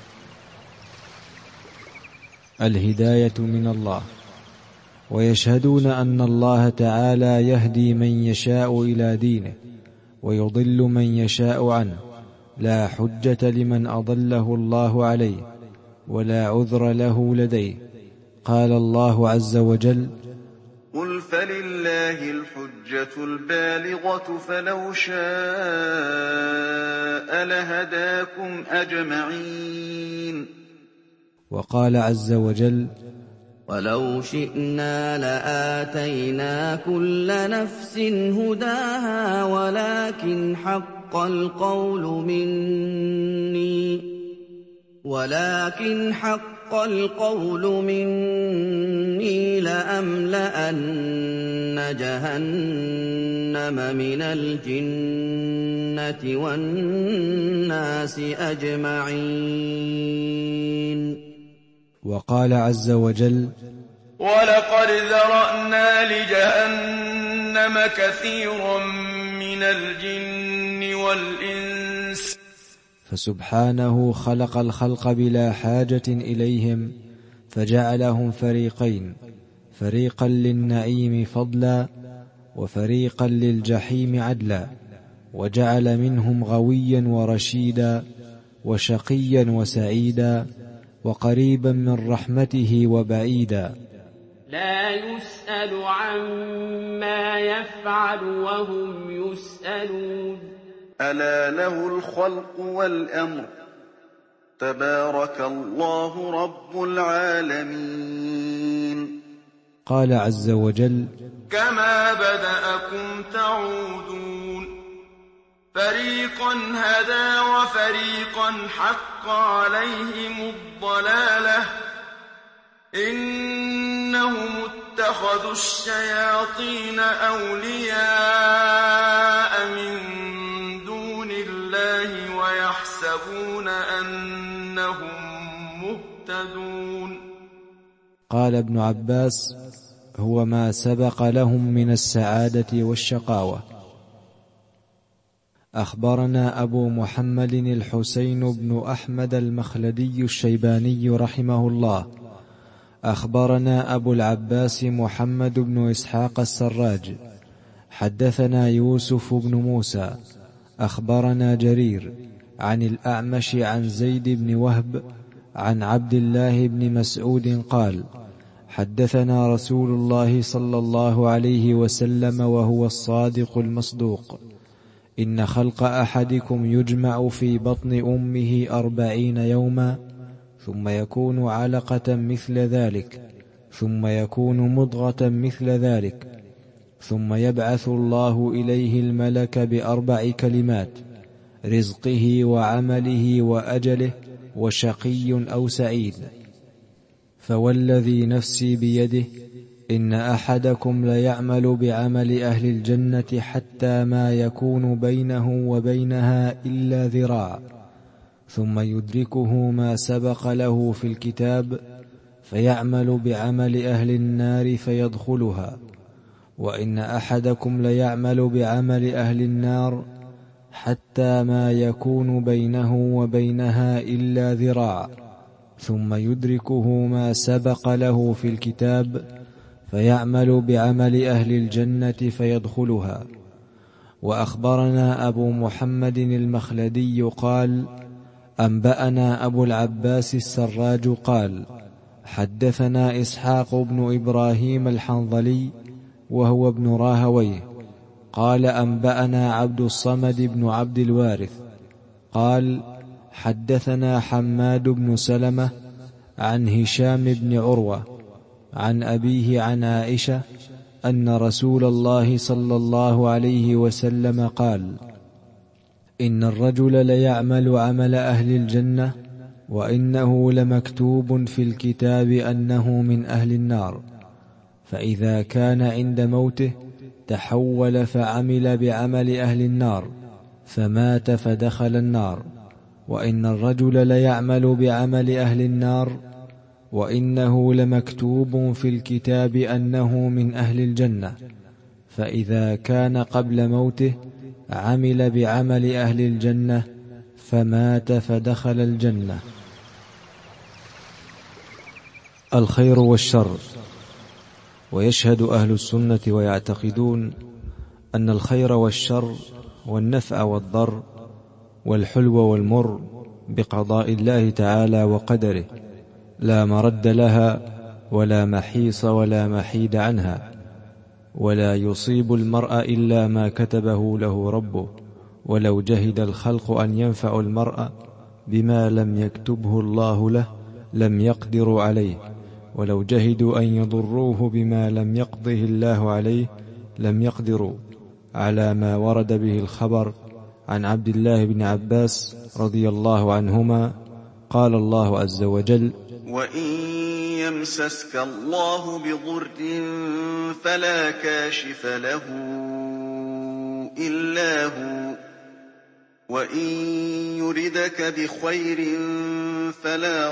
A: الهداية من الله، ويشهدون أن الله تعالى يهدي من يشاء إلى دينه ويضل من يشاء عنه، لا حجة لمن أضله الله عليه ولا عذر له لديه. قال الله عز وجل:
E: قل فلله الحجة البالغة فلو شاء لهداكم أجمعين.
A: وقال عز وجل:
C: ولو شئنا لآتينا كل نفس هداها ولكن حق القول مني لأملأن جهنم من الجنة والناس أجمعين.
A: وقال عز وجل:
B: ولقد ذرأنا لجهنم كثيرا من الجن والإنس.
A: فسبحانه خلق الخلق بلا حاجة إليهم، فجعلهم فريقين: فريقا للنعيم فضلا وفريقا للجحيم عدلا، وجعل منهم غويا ورشيدا وشقيا وسعيدا وقريبا من رحمته وبعيدا.
D: لا يسأل عما يفعل وهم يسألون.
E: ألا له الخلق والأمر تبارك الله رب العالمين.
A: قال عز وجل:
B: كما بدأكم تعودون. فريقا هدى وفريقا حق عليهم الضلالة. إنهم اتخذوا الشياطين أولياء من دون الله ويحسبون أنهم مهتدون.
A: قال ابن عباس: هو ما سبق لهم من السعادة والشقاوة. أخبرنا أبو محمد الحسين بن أحمد المخلدي الشيباني رحمه الله. أخبرنا أبو العباس محمد بن إسحاق السراج. حدثنا يوسف بن موسى. أخبرنا جرير عن الأعمش عن زيد بن وهب عن عبد الله بن مسعود قال: حدثنا رسول الله صلى الله عليه وسلم وهو الصادق المصدوق: إن خلق أحدكم يجمع في بطن أمه 40 يوما، ثم يكون علقة مثل ذلك، ثم يكون مضغة مثل ذلك، ثم يبعث الله إليه الملك ب4 كلمات: رزقه وعمله وأجله وشقي أو سعيد. فوالذي نفسي بيده إن أحدكم ليعمل بعمل أهل الجنة حتى ما يكون بينه وبينها إلا ذراع، ثم يدركه ما سبق له في الكتاب فيعمل بعمل أهل النار فيدخلها. وإن أحدكم ليعمل بعمل أهل النار حتى ما يكون بينه وبينها إلا ذراع، ثم يدركه ما سبق له في الكتاب فيعمل بعمل أهل الجنة فيدخلها. وأخبرنا أبو محمد المخلدي قال: أنبأنا أبو العباس السراج قال: حدثنا إسحاق بن إبراهيم الحنظلي وهو ابن راهويه قال: أنبأنا عبد الصمد بن عبد الوارث قال: حدثنا حماد بن سلمة عن هشام بن عروة عن أبيه عن عائشة أن رسول الله صلى الله عليه وسلم قال: إن الرجل ليعمل عمل أهل الجنة وإنه لمكتوب في الكتاب أنه من أهل النار، فإذا كان عند موته تحول فعمل بعمل أهل النار فمات فدخل النار، وإن الرجل ليعمل بعمل أهل النار وإنه لمكتوب في الكتاب أنه من أهل الجنة، فإذا كان قبل موته عمل بعمل أهل الجنة فمات فدخل الجنة. الخير والشر. ويشهد أهل السنة ويعتقدون أن الخير والشر والنفع والضر والحلو والمر بقضاء الله تعالى وقدره، لا مرد لها ولا محيص ولا محيد عنها، ولا يصيب المرء إلا ما كتبه له ربه، ولو جهد الخلق أن ينفع المرء بما لم يكتبه الله له لم يقدروا عليه، ولو جهدوا أن يضروه بما لم يقضه الله عليه لم يقدروا، على ما ورد به الخبر عن عبد الله بن عباس رضي الله عنهما قال الله عز وجل:
B: وإن يمسسك الله بضر فلا كاشف له إلا هو، وإن يردك بخير فلا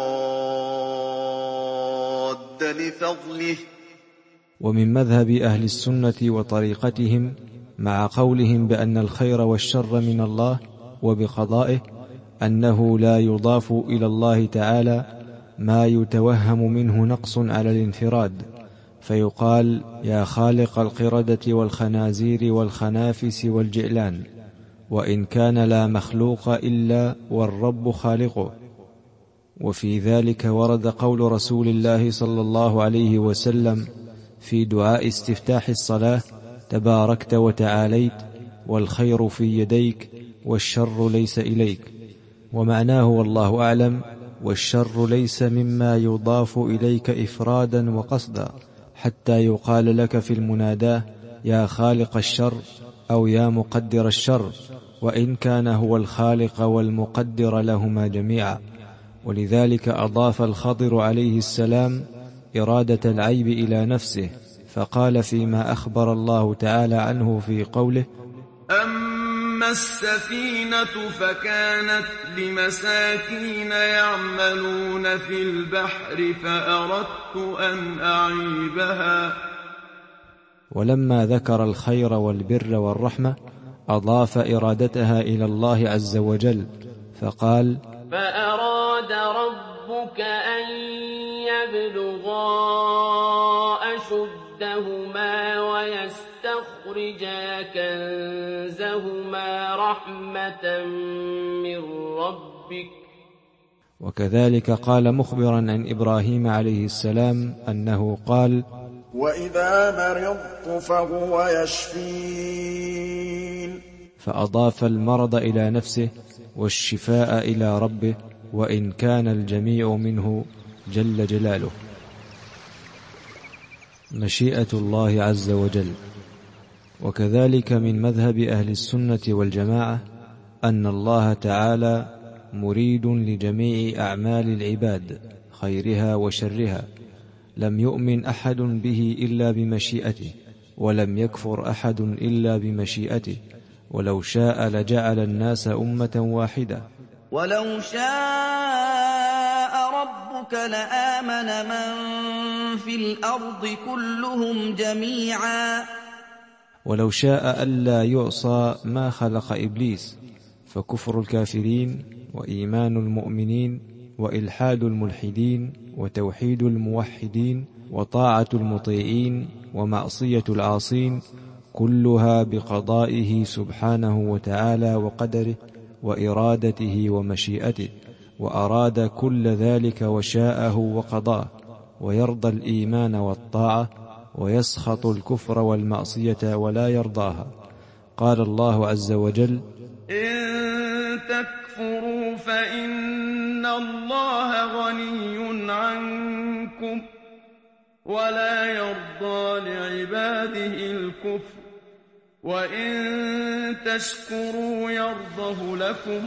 B: راد لفضله.
A: ومن مذهب أهل السنة وطريقتهم مع قولهم بأن الخير والشر من الله وبقضائه أنه لا يضاف إلى الله تعالى ما يتوهم منه نقص على الانفراد، فيقال: يا خالق القردة والخنازير والخنافس والجئلان، وإن كان لا مخلوق إلا والرب خالقه. وفي ذلك ورد قول رسول الله صلى الله عليه وسلم في دعاء استفتاح الصلاة: تباركت وتعاليت والخير في يديك والشر ليس إليك. ومعناه والله أعلم: والشر ليس مما يضاف إليك إفرادا وقصدا، حتى يقال لك في المناداة: يا خالق الشر أو يا مقدر الشر، وإن كان هو الخالق والمقدر لهما جميعا. ولذلك أضاف الخضر عليه السلام إرادة العيب إلى نفسه، فقال فيما أخبر الله تعالى عنه في قوله:
B: أما السفينة فكانت لمساكين يعملون في البحر فأردت أن أعيبها.
A: ولما ذكر الخير والبر والرحمة أضاف إرادتها إلى الله عز وجل، فقال:
D: فأراد ربك أن يبلغا أشدهما ويستخرجا كنزهما رحمة من ربك.
A: وكذلك قال مخبرا عن إبراهيم عليه السلام أنه قال:
I: وإذا مرضت فهو يشفين.
A: فأضاف المرض إلى نفسه والشفاء إلى ربه، وإن كان الجميع منه جل جلاله. مشيئة الله عز وجل. وكذلك من مذهب أهل السنة والجماعة أن الله تعالى مريد لجميع أعمال العباد خيرها وشرها، لم يؤمن أحد به إلا بمشيئته، ولم يكفر أحد إلا بمشيئته، ولو شاء لجعل الناس أمة واحدة.
C: ولو شاء ربك لآمن من في الأرض كلهم جميعا.
A: ولو شاء ألا يعصى ما خلق إبليس، فكفر الكافرين وإيمان المؤمنين وإلحاد الملحدين وتوحيد الموحدين وطاعة المطيعين ومعصية العاصين كلها بقضائه سبحانه وتعالى وقدره وإرادته ومشيئته، وأراد كل ذلك وشاءه وقضاه، ويرضى الإيمان والطاعة ويسخط الكفر والمعصية ولا يرضاها. قال الله عز وجل:
B: إن تكفروا فإن الله غني عنكم ولا يرضى لعباده الكفر وإن تشكروا يرضه لكم.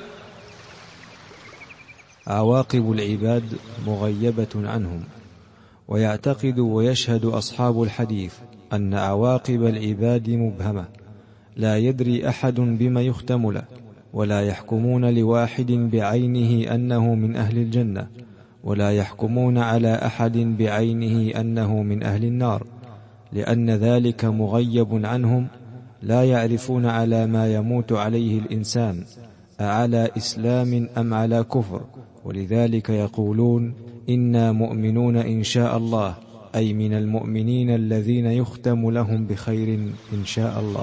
A: عواقب العباد مغيبة عنهم، ويعتقد ويشهد أصحاب الحديث أن عواقب العباد مبهمة، لا يدري أحد بما يختم له، ولا يحكمون لواحد بعينه أنه من أهل الجنة، ولا يحكمون على أحد بعينه أنه من أهل النار، لأن ذلك مغيب عنهم، لا يعرفون على ما يموت عليه الإنسان أعلى إسلام أم على كفر، ولذلك يقولون إنا مؤمنون إن شاء الله، أي من المؤمنين الذين يختم لهم بخير إن شاء الله.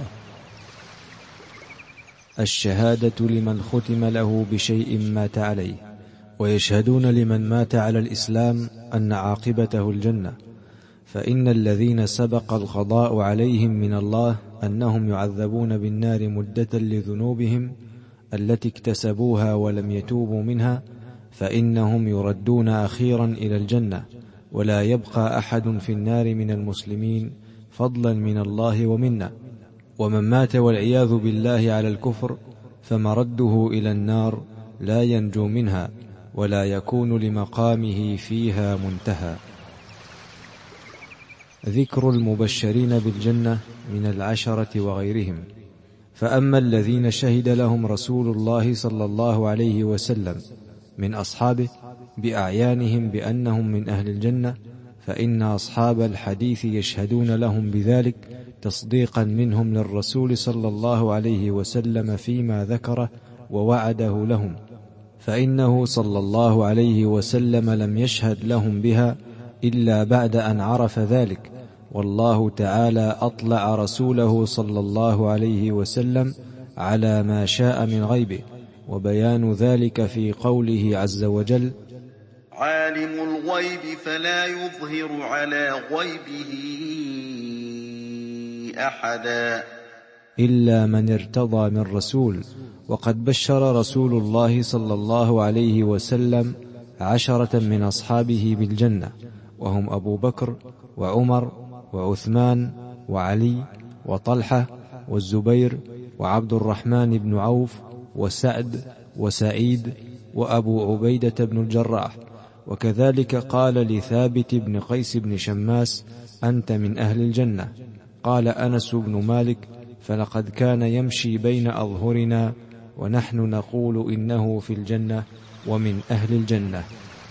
A: الشهادة لمن ختم له بشيء مات عليه، ويشهدون لمن مات على الإسلام أن عاقبته الجنة، فإن الذين سبق القضاء عليهم من الله أنهم يعذبون بالنار مدة لذنوبهم التي اكتسبوها ولم يتوبوا منها، فإنهم يردون أخيرا إلى الجنة، ولا يبقى أحد في النار من المسلمين فضلا من الله ومنا. ومن مات والعياذ بالله على الكفر فمرده إلى النار لا ينجو منها، ولا يكون لمقامه فيها منتهى. ذكر المبشرين بالجنة من العشرة وغيرهم. فأما الذين شهد لهم رسول الله صلى الله عليه وسلم من أصحابه بأعيانهم بأنهم من أهل الجنة، فإن أصحاب الحديث يشهدون لهم بذلك تصديقا منهم للرسول صلى الله عليه وسلم فيما ذكره ووعده لهم، فإنه صلى الله عليه وسلم لم يشهد لهم بها إلا بعد أن عرف ذلك، والله تعالى أطلع رسوله صلى الله عليه وسلم على ما شاء من غيبه، وبيان ذلك في قوله عز وجل:
E: عالم الغيب فلا يظهر على غيبه أحدا
A: إلا من ارتضى من رسول. وقد بشر رسول الله صلى الله عليه وسلم 10 من أصحابه بالجنة، وهم أبو بكر وعمر وعثمان وعلي وطلحة والزبير وعبد الرحمن بن عوف وسعد وسعيد وأبو عبيدة بن الجراح. وكذلك قال لثابت بن قيس بن شماس: أنت من أهل الجنة. قال أنس بن مالك: فلقد كان يمشي بين أظهرنا ونحن نقول إنه في الجنة ومن أهل الجنة.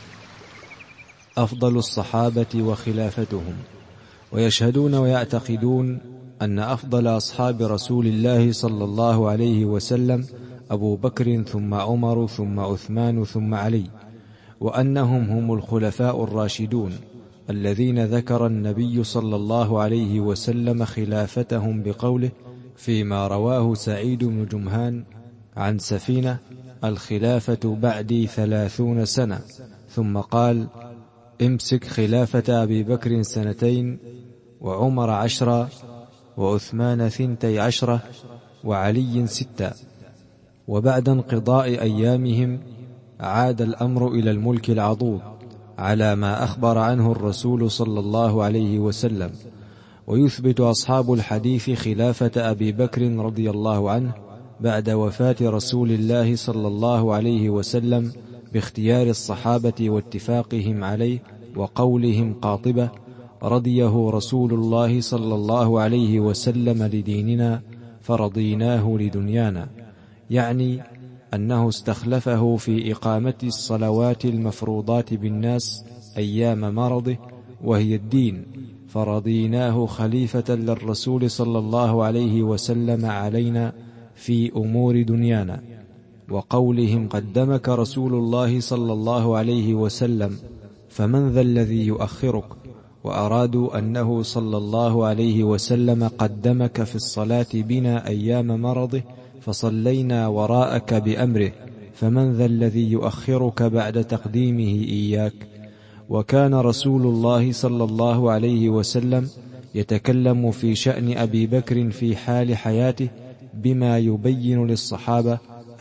A: أفضل الصحابة وخلافتهم. ويشهدون ويعتقدون أن أفضل أصحاب رسول الله صلى الله عليه وسلم أبو بكر ثم عمر ثم عثمان ثم علي، وأنهم هم الخلفاء الراشدون الذين ذكر النبي صلى الله عليه وسلم خلافتهم بقوله فيما رواه سعيد بن جمهان عن سفينة: الخلافة بعدي 30 سنة، ثم قال: امسك خلافة أبي بكر 2 وعمر 10 وعثمان 12 وعلي 6. وبعد انقضاء أيامهم عاد الأمر إلى الملك العضوض على ما أخبر عنه الرسول صلى الله عليه وسلم. ويثبت أصحاب الحديث خلافة أبي بكر رضي الله عنه بعد وفاة رسول الله صلى الله عليه وسلم باختيار الصحابة واتفاقهم عليه وقولهم قاطبة: رضيه رسول الله صلى الله عليه وسلم لديننا فرضيناه لدنيانا، يعني أنه استخلفه في إقامة الصلوات المفروضات بالناس أيام مرضه وهي الدين، فرضيناه خليفة للرسول صلى الله عليه وسلم علينا في أمور دنيانا. وقولهم قدمك رسول الله صلى الله عليه وسلم فمن ذا الذي يؤخرك، وأرادوا أنه صلى الله عليه وسلم قدمك في الصلاة بنا أيام مرضه فصلينا وراءك بأمره، فمن ذا الذي يؤخرك بعد تقديمه إياك. وكان رسول الله صلى الله عليه وسلم يتكلم في شأن أبي بكر في حال حياته بما يبين للصحابة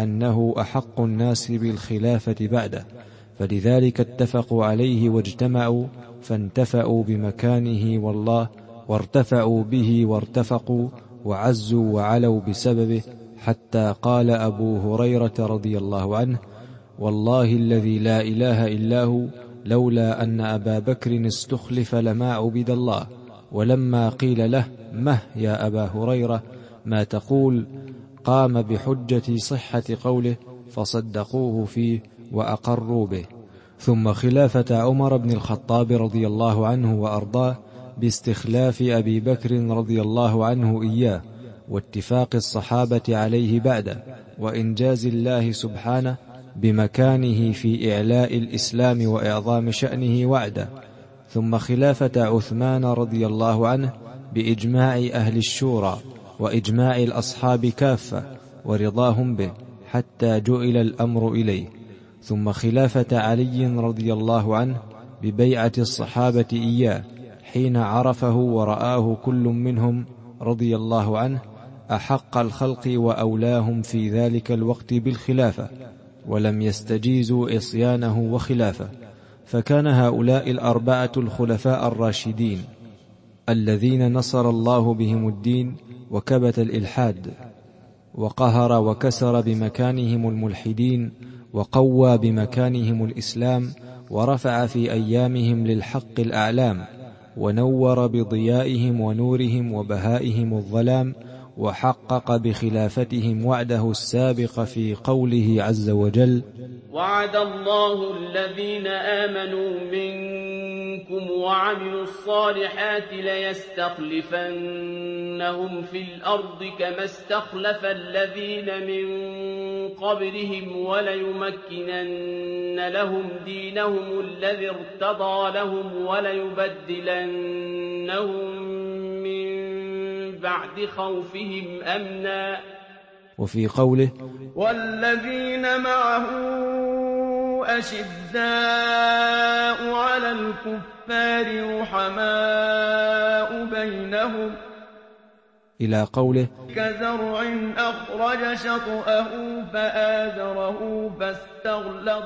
A: أنه أحق الناس بالخلافة بعده، فلذلك اتفقوا عليه واجتمعوا فانتفأوا بمكانه والله، وارتفعوا به وارتفقوا وعزوا وعلوا بسببه، حتى قال أبو هريرة رضي الله عنه: والله الذي لا إله إلا هو لولا أن أبا بكر استخلف لما عبد الله. ولما قيل له: مه يا أبا هريرة ما تقول؟ قام بحجة صحة قوله فصدقوه فيه وأقروا به. ثم خلافة عمر بن الخطاب رضي الله عنه وأرضاه باستخلاف أبي بكر رضي الله عنه إياه، واتفاق الصحابة عليه بعده، وإنجاز الله سبحانه بمكانه في إعلاء الإسلام وإعظام شأنه وعده. ثم خلافة عثمان رضي الله عنه بإجماع أهل الشورى وإجماع الأصحاب كافة ورضاهم به حتى جئل الأمر إليه. ثم خلافة علي رضي الله عنه ببيعة الصحابة إياه حين عرفه ورآه كل منهم رضي الله عنه أحق الخلق وأولاهم في ذلك الوقت بالخلافة، ولم يستجيزوا عصيانه وخلافه. فكان هؤلاء الأربعة الخلفاء الراشدين الذين نصر الله بهم الدين وكبت الإلحاد، وقهر وكسر بمكانهم الملحدين، وقوى بمكانهم الإسلام، ورفع في أيامهم للحق الأعلام، ونور بضيائهم ونورهم وبهائهم الظلام، وحقق بخلافتهم وعده السابق في قوله عز وجل:
D: وعد الله الذين آمنوا منكم وعملوا الصالحات ليستخلفنهم في الأرض كما استخلف الذين من قبلهم وليمكنن لهم دينهم الذي ارتضى لهم وليبدلنهم من بعد خوفهم أمنا.
A: وفي قوله:
B: والذين معه أشداء على الكفار رحماء بينهم،
A: إلى قوله:
B: كزرع أخرج شطأه فآزره فاستغلظ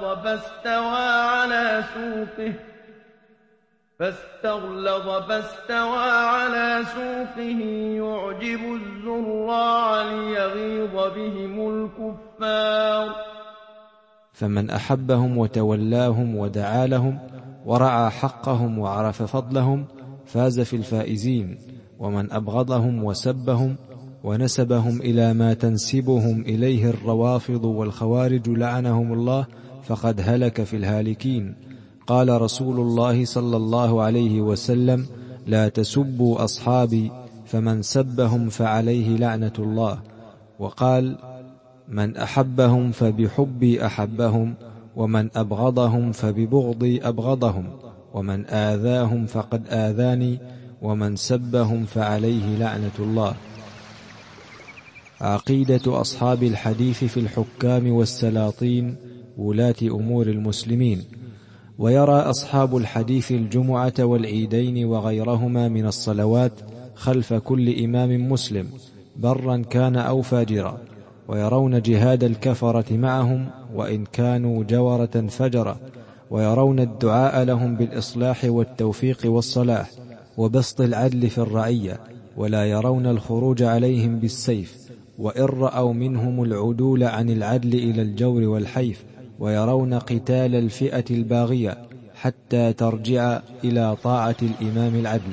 B: فاستوى على سوقه يعجب الزراع ليغيظ بهم الكفار.
A: فمن أحبهم وتولاهم ودعا لهم ورعى حقهم وعرف فضلهم فاز في الفائزين، ومن أبغضهم وسبهم ونسبهم إلى ما تنسبهم إليه الروافض والخوارج لعنهم الله فقد هلك في الهالكين. قال رسول الله صلى الله عليه وسلم: لا تسبوا أصحابي، فمن سبهم فعليه لعنة الله. وقال: من أحبهم فبحبي أحبهم، ومن أبغضهم فببغضي أبغضهم، ومن آذاهم فقد آذاني، ومن سبهم فعليه لعنة الله. عقيدة أصحاب الحديث في الحكام والسلاطين ولاة أمور المسلمين. ويرى أصحاب الحديث الجمعة والعيدين وغيرهما من الصلوات خلف كل إمام مسلم برا كان أو فاجرا، ويرون جهاد الكفرة معهم وإن كانوا جورة فجرا، ويرون الدعاء لهم بالإصلاح والتوفيق والصلاح وبسط العدل في الرعية، ولا يرون الخروج عليهم بالسيف، وإن رأوا منهم العدول عن العدل إلى الجور والحيف، ويرون قتال الفئة الباغية حتى ترجع إلى طاعة الإمام العدل.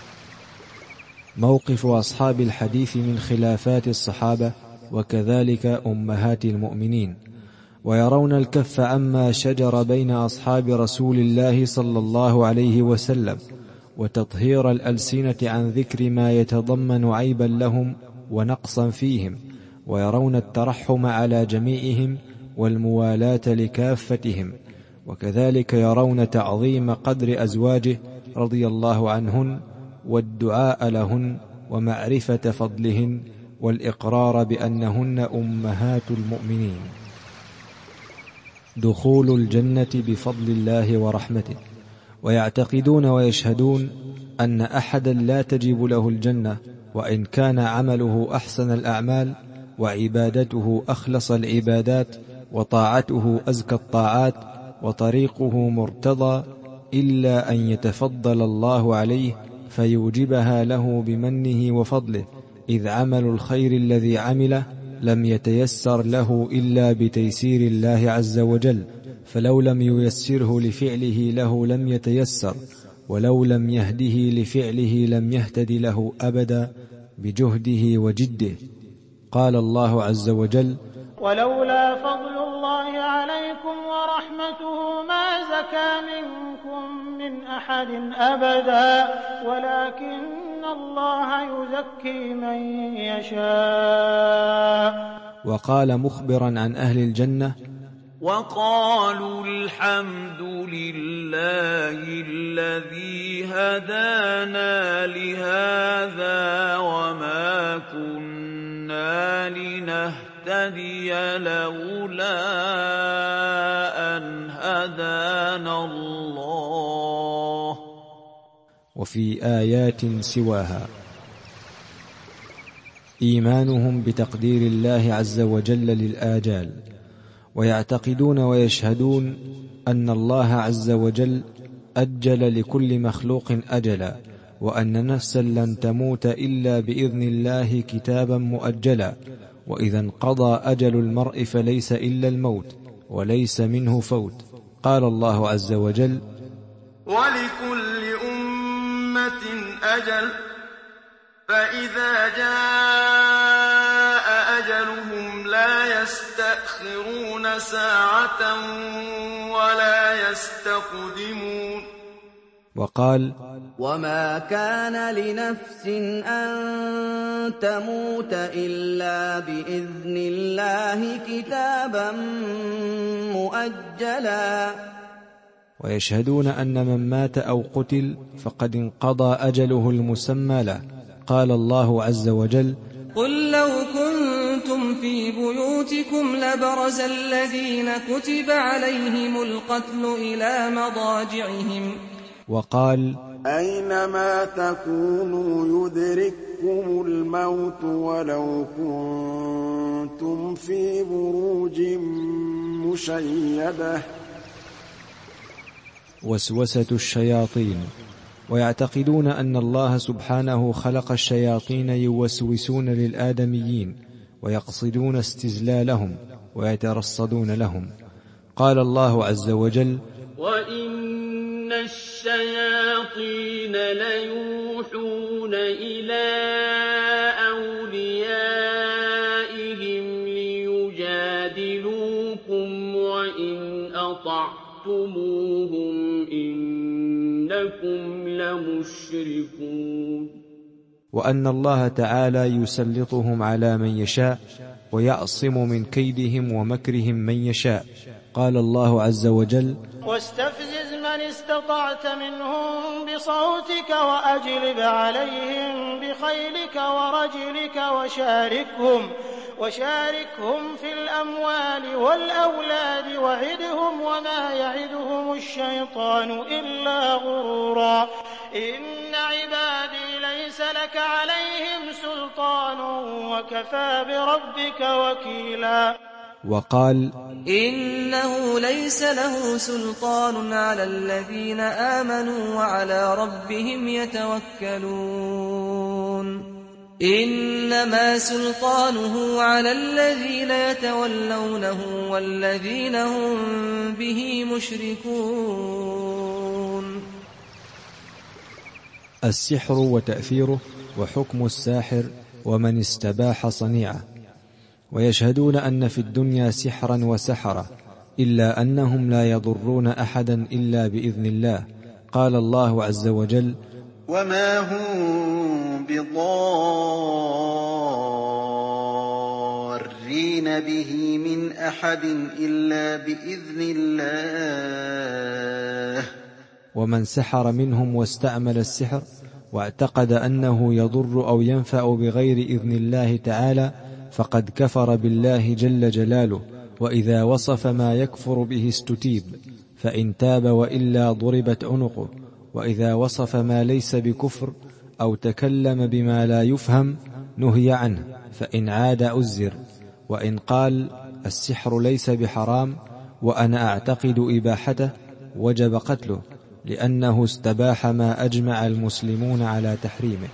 A: موقف أصحاب الحديث من خلافات الصحابة وكذلك أمهات المؤمنين. ويرون الكف عما شجر بين أصحاب رسول الله صلى الله عليه وسلم، وتطهير الألسنة عن ذكر ما يتضمن عيبا لهم ونقصا فيهم، ويرون الترحم على جميعهم والموالاة لكافتهم، وكذلك يرون تعظيم قدر أزواجه رضي الله عنهن والدعاء لهن ومعرفة فضلهن والإقرار بأنهن أمهات المؤمنين. دخول الجنة بفضل الله ورحمته. ويعتقدون ويشهدون أن أحدا لا تجب له الجنة وإن كان عمله أحسن الأعمال وعبادته أخلص العبادات، وطاعته أزكى الطاعات، وطريقه مرتضى، إلا أن يتفضل الله عليه فيوجبها له بمنه وفضله، إذ عمل الخير الذي عمله لم يتيسر له إلا بتيسير الله عز وجل، فلو لم ييسره لفعله له لم يتيسر، ولو لم يهده لفعله لم يهتد له أبدا بجهده وجده. قال الله عز وجل:
F: ولولا فضل الله عليكم ورحمته ما زكى منكم من أحد أبدا ولكن الله يزكي من يشاء.
A: وقال مخبرا عن أهل الجنة:
G: وقالوا الحمد لله الذي هدانا لهذا وما كنا لنهتدي لولا أن هدانا الله.
A: وفي آيات سواها إيمانهم بتقدير الله عز وجل للآجال، ويعتقدون ويشهدون أن الله عز وجل أجل لكل مخلوق أجلا، وأن نفسا لن تموت إلا بإذن الله كتابا مؤجلا، وإذا انقضى أجل المرء فليس إلا الموت وليس منه فوت. قال الله عز وجل:
B: ولكل أمة أجل فإذا جاء أجلهم لا يستأخرون ساعة ولا يستقدمون.
A: وقال:
C: وما كان لنفس أن تموت إلا بإذن الله كتابا مؤجلا.
A: ويشهدون أن من مات أو قتل فقد انقضى أجله المسمى له. قال الله عز وجل:
H: قل لو كنتم في بيوتكم لبرز الذين كتب عليهم القتل إلى مضاجعهم.
A: وقال:
I: أينما تكونوا يدرككم الموت ولو كنتم في بروج مشيدة.
A: وسوسة الشياطين. ويعتقدون أن الله سبحانه خلق الشياطين يوسوسون للآدميين ويقصدون استزلالهم ويترصدون لهم. قال الله عز وجل:
D: وإن الشياطين ليوحون إلى أوليائهم ليجادلوكم وإن أطعتموهم إنكم لمشركون.
A: وأن الله تعالى يسلطهم على من يشاء ويعصم من كيدهم ومكرهم من يشاء. قال الله عز وجل:
F: واستفزز من استطعت منهم بصوتك وأجلب عليهم بخيلك ورجلك وشاركهم في الأموال والأولاد وعدهم وما يعدهم الشيطان إلا غرورا. إن عبادي ليس لك عليهم سلطان وكفى بربك وكيلا.
A: وقال:
H: إنه ليس له سلطان على الذين آمنوا وعلى ربهم يتوكلون. إنما سلطانه على الذين يتولونه والذين هم به مشركون.
A: السحر وتأثيره وحكم الساحر ومن استباح صنيعه. ويشهدون أن في الدنيا سحرا وسحرة، إلا أنهم لا يضرون أحدا إلا بإذن الله. قال الله عز وجل:
E: وما هم بضارين به من أحد إلا بإذن الله.
A: ومن سحر منهم واستعمل السحر واعتقد أنه يضر أو ينفع بغير إذن الله تعالى فقد كفر بالله جل جلاله. وإذا وصف ما يكفر به استتيب، فإن تاب وإلا ضربت عنقه. وإذا وصف ما ليس بكفر أو تكلم بما لا يفهم نهي عنه، فإن عاد أزر، وإن قال السحر ليس بحرام وأنا أعتقد إباحته وجب قتله، لأنه استباح ما أجمع المسلمون على تحريمه.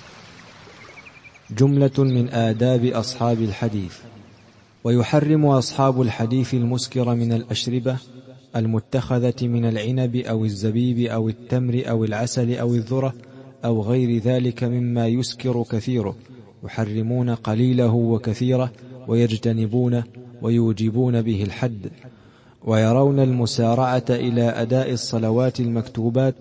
A: جملة من آداب أصحاب الحديث. ويحرم أصحاب الحديث المسكر من الأشربة المتخذة من العنب أو الزبيب أو التمر أو العسل أو الذرة أو غير ذلك مما يسكر كثيره، يحرمون قليله وكثيره ويجتنبونه ويوجبون به الحد. ويرون المسارعة إلى أداء الصلوات المكتوبات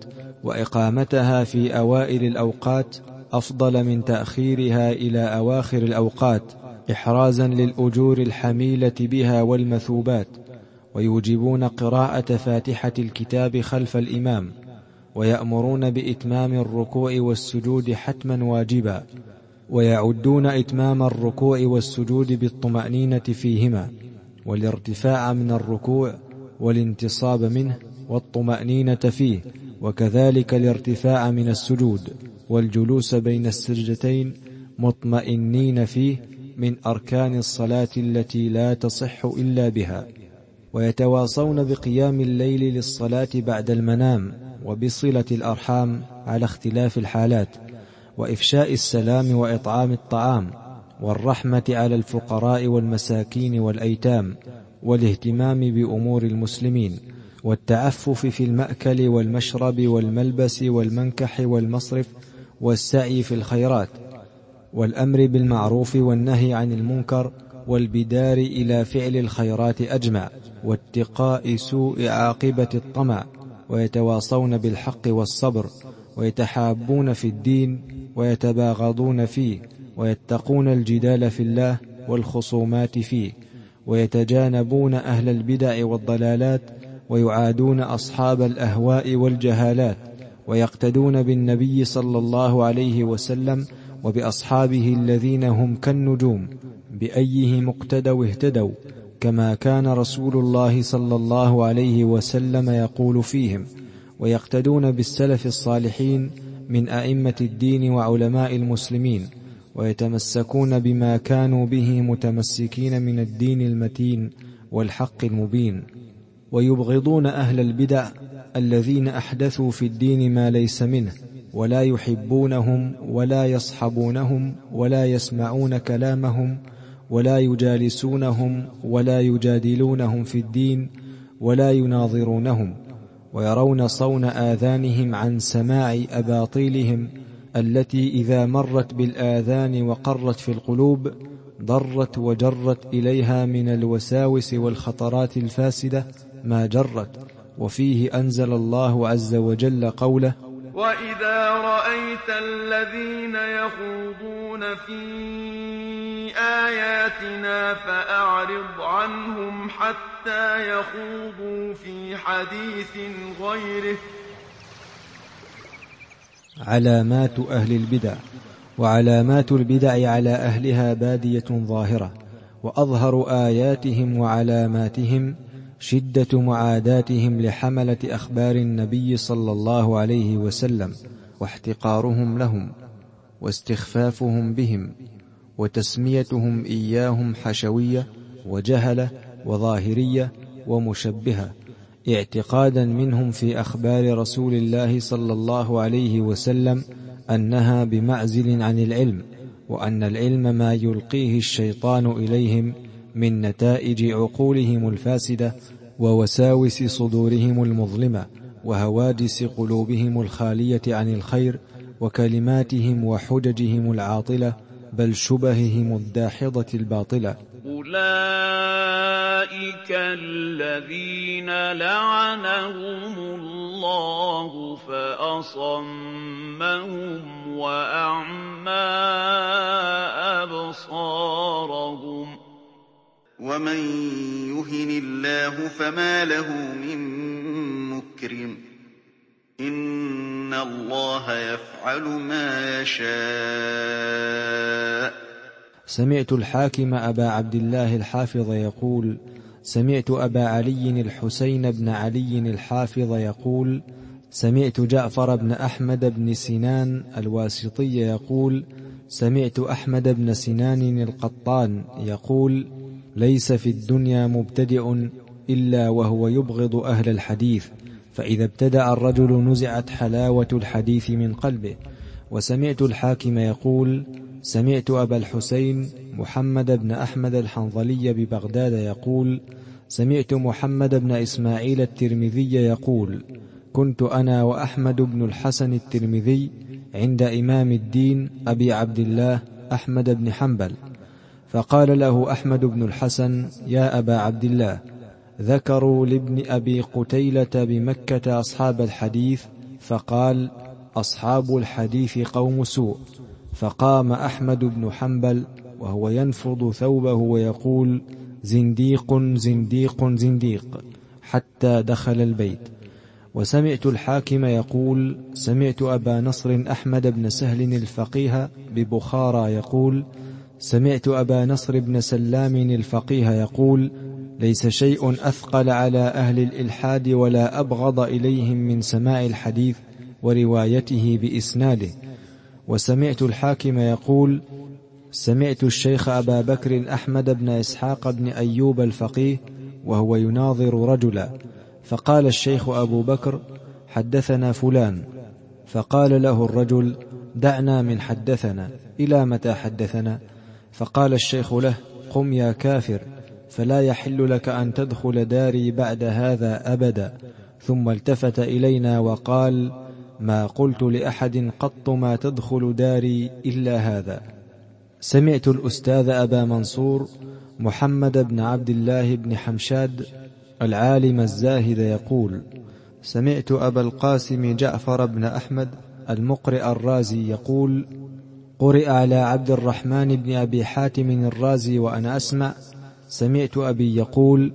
A: وإقامتها في أوائل الأوقات أفضل من تأخيرها إلى أواخر الأوقات إحرازا للأجور الحميلة بها والمثوبات. ويوجبون قراءة فاتحة الكتاب خلف الإمام، ويأمرون بإتمام الركوع والسجود حتما واجبا، ويعدون إتمام الركوع والسجود بالطمأنينة فيهما، والارتفاع من الركوع والانتصاب منه والطمأنينة فيه، وكذلك الارتفاع من السجود والجلوس بين السجدتين مطمئنين فيه، من أركان الصلاة التي لا تصح إلا بها. ويتواصون بقيام الليل للصلاة بعد المنام، وبصلة الأرحام على اختلاف الحالات، وإفشاء السلام وإطعام الطعام، والرحمة على الفقراء والمساكين والأيتام، والاهتمام بأمور المسلمين، والتعفف في المأكل والمشرب والملبس والمنكح والمصرف، والسعي في الخيرات، والأمر بالمعروف والنهي عن المنكر، والبدار إلى فعل الخيرات أجمع، واتقاء سوء عاقبة الطمع. ويتواصون بالحق والصبر، ويتحابون في الدين ويتباغضون فيه، ويتقون الجدال في الله والخصومات فيه، ويتجانبون أهل البدع والضلالات، ويعادون أصحاب الأهواء والجهالات، ويقتدون بالنبي صلى الله عليه وسلم وبأصحابه الذين هم كالنجوم، بأيهم اقتدوا اهتدوا، كما كان رسول الله صلى الله عليه وسلم يقول فيهم. ويقتدون بالسلف الصالحين من أئمة الدين وعلماء المسلمين، ويتمسكون بما كانوا به متمسكين من الدين المتين والحق المبين. ويبغضون أهل البدع الذين أحدثوا في الدين ما ليس منه، ولا يحبونهم ولا يصحبونهم ولا يسمعون كلامهم ولا يجالسونهم ولا يجادلونهم في الدين ولا يناظرونهم. ويرون صون آذانهم عن سماع أباطيلهم التي إذا مرت بالآذان وقرت في القلوب ضرت وجرت إليها من الوساوس والخطرات الفاسدة ما جرت. وفيه أنزل الله عز وجل قوله:
B: وإذا رأيت الذين يخوضون في آياتنا فأعرض عنهم حتى يخوضوا في حديث غيره.
A: علامات أهل البدع. وعلامات البدع على أهلها بادية ظاهرة، وأظهر آياتهم وعلاماتهم شدة معاداتهم لحملة أخبار النبي صلى الله عليه وسلم، واحتقارهم لهم، واستخفافهم بهم، وتسميتهم إياهم حشوية وجهلة وظاهرية ومشبهة، اعتقادا منهم في أخبار رسول الله صلى الله عليه وسلم أنها بمعزل عن العلم، وأن العلم ما يلقيه الشيطان إليهم من نتائج عقولهم الفاسدة ووساوس صدورهم المظلمة وهواجس قلوبهم الخالية عن الخير وكلماتهم وحججهم العاطلة، بل شبههم الداحضة الباطلة.
G: أولئك الذين لعنهم الله فأصمهم وأعمى أبصارهم.
E: ومن يهن الله فما له من مكرم، إن الله يفعل ما يشاء.
A: سمعت الحاكم أبا عبد الله الحافظ يقول: سمعت أبا علي الحسين بن علي الحافظ يقول: سمعت جعفر بن أحمد بن سنان الواسطي يقول: سمعت أحمد بن سنان القطان يقول: ليس في الدنيا مبتدئ إلا وهو يبغض أهل الحديث، فإذا ابتدأ الرجل نزعت حلاوة الحديث من قلبه. وسمعت الحاكم يقول: سمعت أبا الحسين محمد بن أحمد الحنظلي ببغداد يقول: سمعت محمد بن إسماعيل الترمذي يقول: كنت أنا وأحمد بن الحسن الترمذي عند إمام الدين أبي عبد الله أحمد بن حنبل، فقال له أحمد بن الحسن: يا أبا عبد الله، ذكروا لابن أبي قتيلة بمكة أصحاب الحديث، فقال: أصحاب الحديث قوم سوء. فقام أحمد بن حنبل وهو ينفض ثوبه ويقول: زنديق زنديق زنديق، حتى دخل البيت. وسمعت الحاكم يقول: سمعت أبا نصر أحمد بن سهل الفقيه ببخارى يقول: سمعت أبا نصر بن سلام الفقيه يقول: ليس شيء أثقل على أهل الإلحاد ولا أبغض إليهم من سماع الحديث وروايته بإسناده. وسمعت الحاكم يقول: سمعت الشيخ أبا بكر أحمد بن إسحاق بن أيوب الفقيه وهو يناظر رجلا، فقال الشيخ أبو بكر: حدثنا فلان. فقال له الرجل: دعنا من حدثنا، إلى متى حدثنا؟ فقال الشيخ له: قم يا كافر، فلا يحل لك أن تدخل داري بعد هذا أبدا. ثم التفت إلينا وقال: ما قلت لأحد قط ما تدخل داري إلا هذا. سمعت الأستاذ أبا منصور محمد بن عبد الله بن حمشاد العالم الزاهد يقول: سمعت أبا القاسم جعفر بن أحمد المقرئ الرازي يقول: قرئ على عبد الرحمن بن أبي حاتم الرازي وأنا أسمع. سمعت أبي يقول: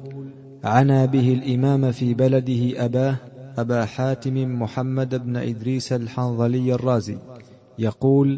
A: عنا به الإمام في بلده أبا حاتم محمد بن إدريس الحنظلي الرازي يقول: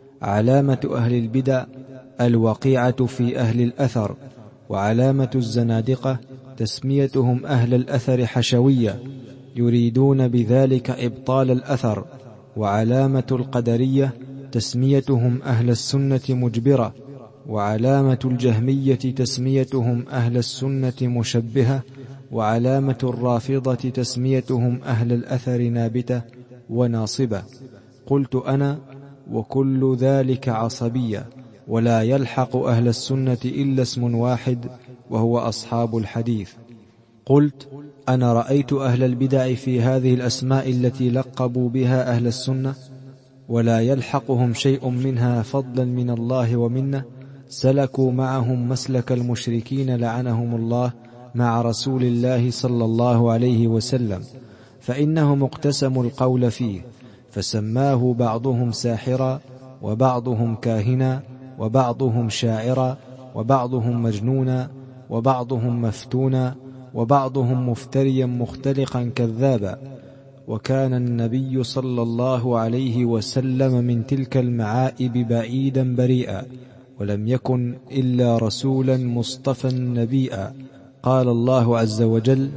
A: علامة أهل البدع الوقيعة في أهل الأثر، وعلامة الزنادقة تسميتهم أهل الأثر حشوية يريدون بذلك إبطال الأثر، وعلامة القدرية تسميتهم أهل السنة مجبرة، وعلامة الجهمية تسميتهم أهل السنة مشبهة، وعلامة الرافضة تسميتهم أهل الأثر نابتة وناصبة. قلت أنا: وكل ذلك عصبية، ولا يلحق أهل السنة إلا اسم واحد وهو أصحاب الحديث. قلت: أنا رأيت أهل البدع في هذه الأسماء التي لقبوا بها أهل السنة ولا يلحقهم شيء منها فضلا من الله ومنه، سلكوا معهم مسلك المشركين لعنهم الله مع رسول الله صلى الله عليه وسلم، فإنهم اقتسموا القول فيه، فسماه بعضهم ساحرا، وبعضهم كاهنا، وبعضهم شاعرا، وبعضهم مجنونا، وبعضهم مفتونا، وبعضهم مفتريا مختلقا كذابا. وكان النبي صلى الله عليه وسلم من تلك المعائب بعيدا بريئا، ولم يكن إلا رسولا مصطفى نبيا. قال الله عز وجل: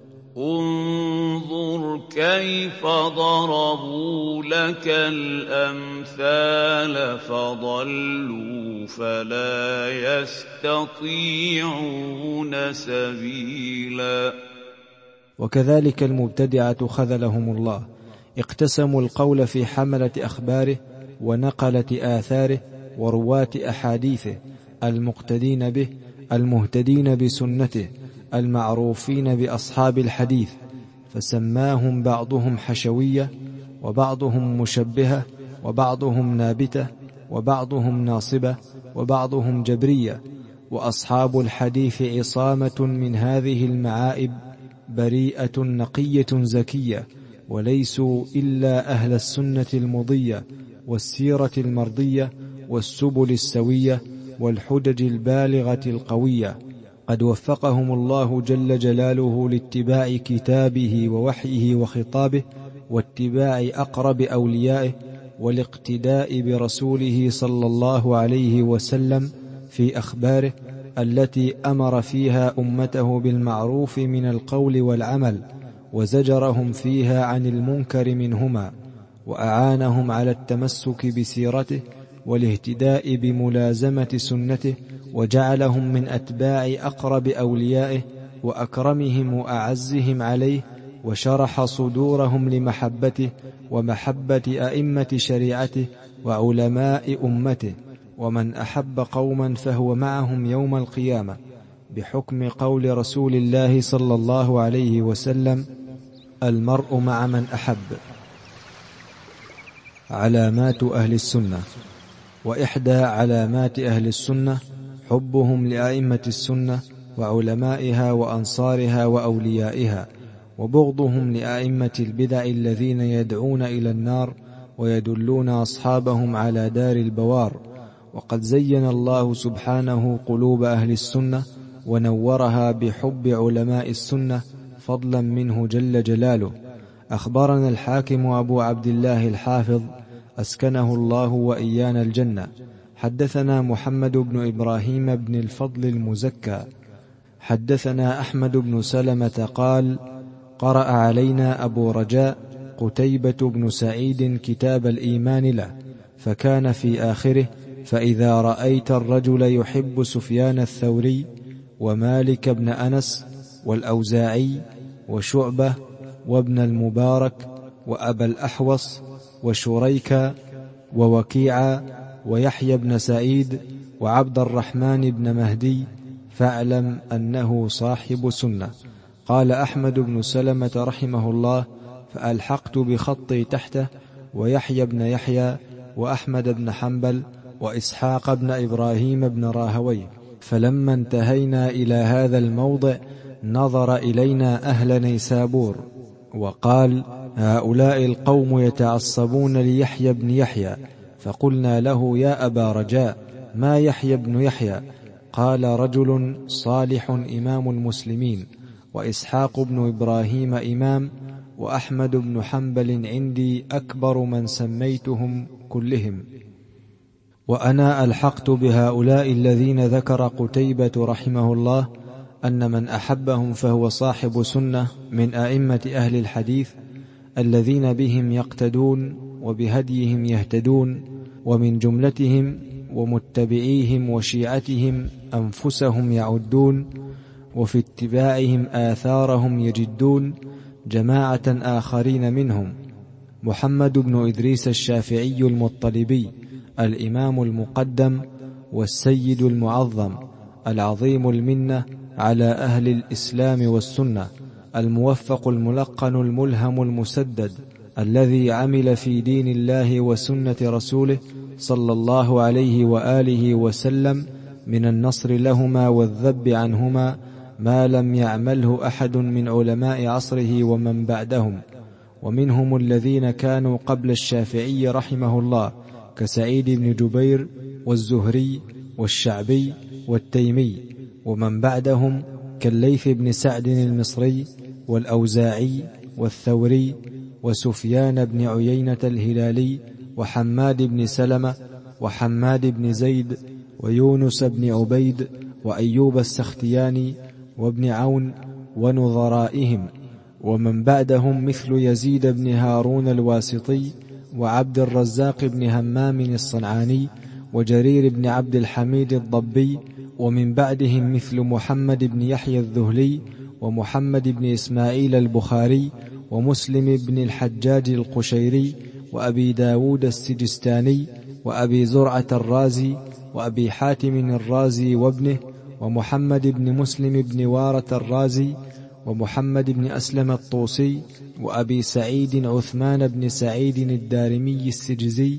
G: انظر كيف ضربوا لك الأمثال فضلوا فلا يستطيعون سبيلا.
A: وكذلك المبتدعة خذلهم الله، اقتسموا القول في حملة أخباره ونقلة آثاره ورواة أحاديثه، المقتدين به، المهتدين بسنته، المعروفين بأصحاب الحديث، فسماهم بعضهم حشوية، وبعضهم مشبهة، وبعضهم نابتة، وبعضهم ناصبة، وبعضهم جبرية. وأصحاب الحديث عصامة من هذه المعائب، بريئة نقية زكية، وليسوا إلا أهل السنة المضية والسيرة المرضية والسبل السوية والحجج البالغة القوية. قد وفقهم الله جل جلاله لاتباع كتابه ووحيه وخطابه، واتباع أقرب أوليائه، والاقتداء برسوله صلى الله عليه وسلم في أخباره التي أمر فيها أمته بالمعروف من القول والعمل، وزجرهم فيها عن المنكر منهما، وأعانهم على التمسك بسيرته والاهتداء بملازمة سنته، وجعلهم من أتباع أقرب أوليائه وأكرمهم وأعزهم عليه، وشرح صدورهم لمحبته ومحبة أئمة شريعته وعلماء أمته. ومن أحب قوما فهو معهم يوم القيامة، بحكم قول رسول الله صلى الله عليه وسلم: المرء مع من أحب. علامات أهل السنة. وإحدى علامات أهل السنة حبهم لأئمة السنة وعلمائها وأنصارها وأوليائها، وبغضهم لأئمة البدع الذين يدعون إلى النار ويدلون أصحابهم على دار البوار. وقد زين الله سبحانه قلوب أهل السنة ونورها بحب علماء السنة فضلا منه جل جلاله. أخبرنا الحاكم أبو عبد الله الحافظ أسكنه الله وإيانا الجنة، حدثنا محمد بن إبراهيم بن الفضل المزكى حدثنا أحمد بن سلمة قال: قرأ علينا أبو رجاء قتيبة بن سعيد كتاب الإيمان له، فكان في آخره: فإذا رأيت الرجل يحب سفيان الثوري ومالك بن أنس والأوزاعي وشعبة وابن المبارك وأبا الأحوص وشريك ووكيعا ويحيى بن سعيد وعبد الرحمن بن مهدي، فاعلم أنه صاحب سنة. قال أحمد بن سلمة رحمه الله: فألحقت بخطي تحته ويحيى بن يحيى وأحمد بن حنبل وإسحاق بن إبراهيم بن راهويه. فلما انتهينا إلى هذا الموضع نظر إلينا أهل نيسابور وقال: هؤلاء القوم يتعصبون ليحيى بن يحيى. فقلنا له: يا أبا رجاء، ما يحيى بن يحيى؟ قال: رجل صالح إمام المسلمين، وإسحاق بن إبراهيم إمام، وأحمد بن حنبل عندي أكبر من سميتهم كلهم. وأنا ألحقت بهؤلاء الذين ذكر قتيبة رحمه الله أن من أحبهم فهو صاحب سنة من أئمة أهل الحديث الذين بهم يقتدون وبهديهم يهتدون، ومن جملتهم ومتبعيهم وشيعتهم أنفسهم يعدون، وفي اتباعهم آثارهم يجدون، جماعة آخرين منهم: محمد بن إدريس الشافعي المطلبي الإمام المقدم والسيد المعظم العظيم المنة على أهل الإسلام والسنة، الموفق الملقن الملهم المسدد، الذي عمل في دين الله وسنة رسوله صلى الله عليه وآله وسلم من النصر لهما والذب عنهما ما لم يعمله أحد من علماء عصره ومن بعدهم. ومنهم الذين كانوا قبل الشافعي رحمه الله كسعيد بن جبير والزهري والشعبي والتيمي، ومن بعدهم كالليث بن سعد المصري والأوزاعي والثوري وسفيان بن عيينة الهلالي وحماد بن سلمة وحماد بن زيد ويونس بن عبيد وأيوب السختياني وابن عون ونظرائهم. ومن بعدهم مثل يزيد بن هارون الواسطي وعبد الرزاق بن همام الصنعاني وجرير بن عبد الحميد الضبي. ومن بعدهم مثل محمد بن يحيى الذهلي ومحمد بن إسماعيل البخاري ومسلم بن الحجاج القشيري وأبي داود السجستاني وأبي زرعة الرازي وأبي حاتم الرازي وابنه ومحمد بن مسلم بن وارة الرازي ومحمد بن أسلم الطوسي وأبي سعيد عثمان بن سعيد الدارمي السجزي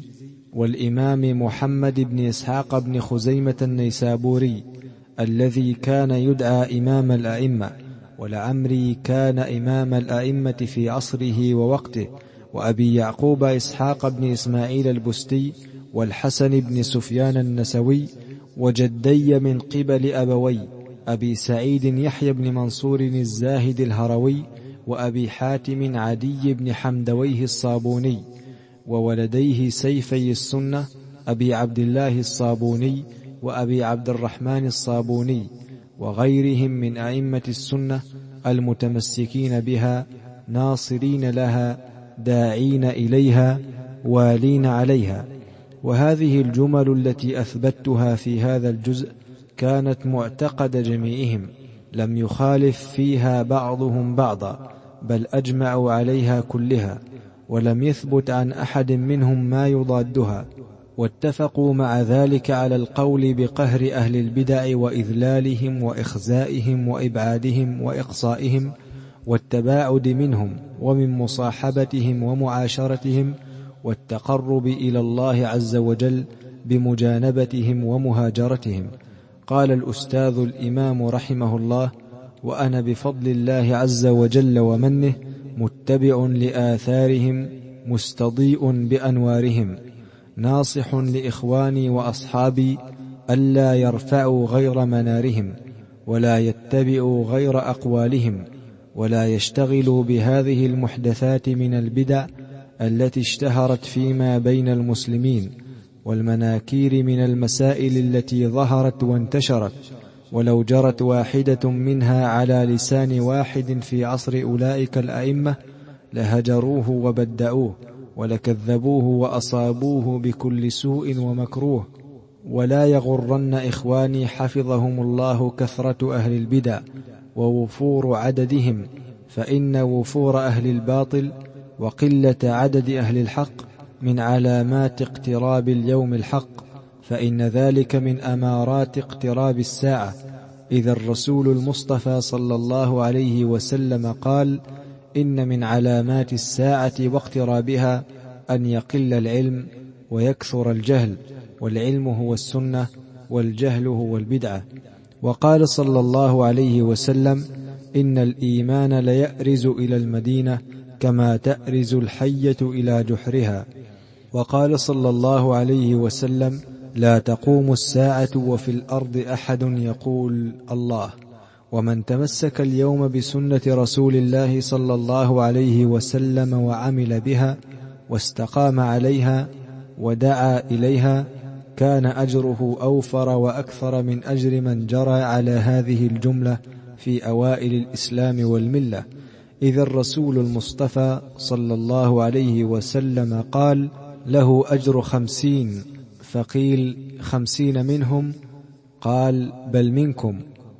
A: والإمام محمد بن إسحاق بن خزيمة النيسابوري الذي كان يدعى إمام الأئمة، ولعمري كان إمام الأئمة في عصره ووقته، وأبي يعقوب إسحاق بن إسماعيل البستي والحسن بن سفيان النسوي، وجدي من قبل أبوي أبي سعيد يحيى بن منصور الزاهد الهروي وأبي حاتم عدي بن حمدويه الصابوني، وولديه سيفي السنة أبي عبد الله الصابوني وأبي عبد الرحمن الصابوني، وغيرهم من أئمة السنة المتمسكين بها ناصرين لها داعين إليها والين عليها. وهذه الجمل التي أثبتها في هذا الجزء كانت معتقد جميعهم، لم يخالف فيها بعضهم بعضا، بل أجمعوا عليها كلها، ولم يثبت عن أحد منهم ما يضادها، واتفقوا مع ذلك على القول بقهر أهل البدع وإذلالهم وإخزائهم وإبعادهم وإقصائهم والتباعد منهم ومن مصاحبتهم ومعاشرتهم، والتقرب إلى الله عز وجل بمجانبتهم ومهاجرتهم. قال الأستاذ الإمام رحمه الله: وأنا بفضل الله عز وجل ومنه متبع لآثارهم مستضيء بأنوارهم، ناصح لإخواني وأصحابي ألا يرفعوا غير منارهم، ولا يتبعوا غير أقوالهم، ولا يشتغلوا بهذه المحدثات من البدع التي اشتهرت فيما بين المسلمين، والمناكير من المسائل التي ظهرت وانتشرت، ولو جرت واحدة منها على لسان واحد في عصر أولئك الأئمة لهجروه وبدعوه ولكذبوه وأصابوه بكل سوء ومكروه. ولا يغرن إخواني حفظهم الله كثرة أهل البدع ووفور عددهم، فإن وفور أهل الباطل وقلة عدد أهل الحق من علامات اقتراب اليوم الحق، فإن ذلك من أمارات اقتراب الساعة، إذا الرسول المصطفى صلى الله عليه وسلم قال: إن من علامات الساعة واقترابها أن يقل العلم ويكثر الجهل، والعلم هو السنة والجهل هو البدعة. وقال صلى الله عليه وسلم: إن الإيمان ليأرز إلى المدينة كما تأرز الحية إلى جحرها. وقال صلى الله عليه وسلم: لا تقوم الساعة وفي الأرض أحد يقول الله. ومن تمسك اليوم بسنة رسول الله صلى الله عليه وسلم وعمل بها واستقام عليها ودعا إليها كان أجره أوفر وأكثر من أجر من جرى على هذه الجملة في أوائل الإسلام والملة، إذ الرسول المصطفى صلى الله عليه وسلم قال: له أجر 50. فقيل: 50 منهم؟ قال: بل منكم.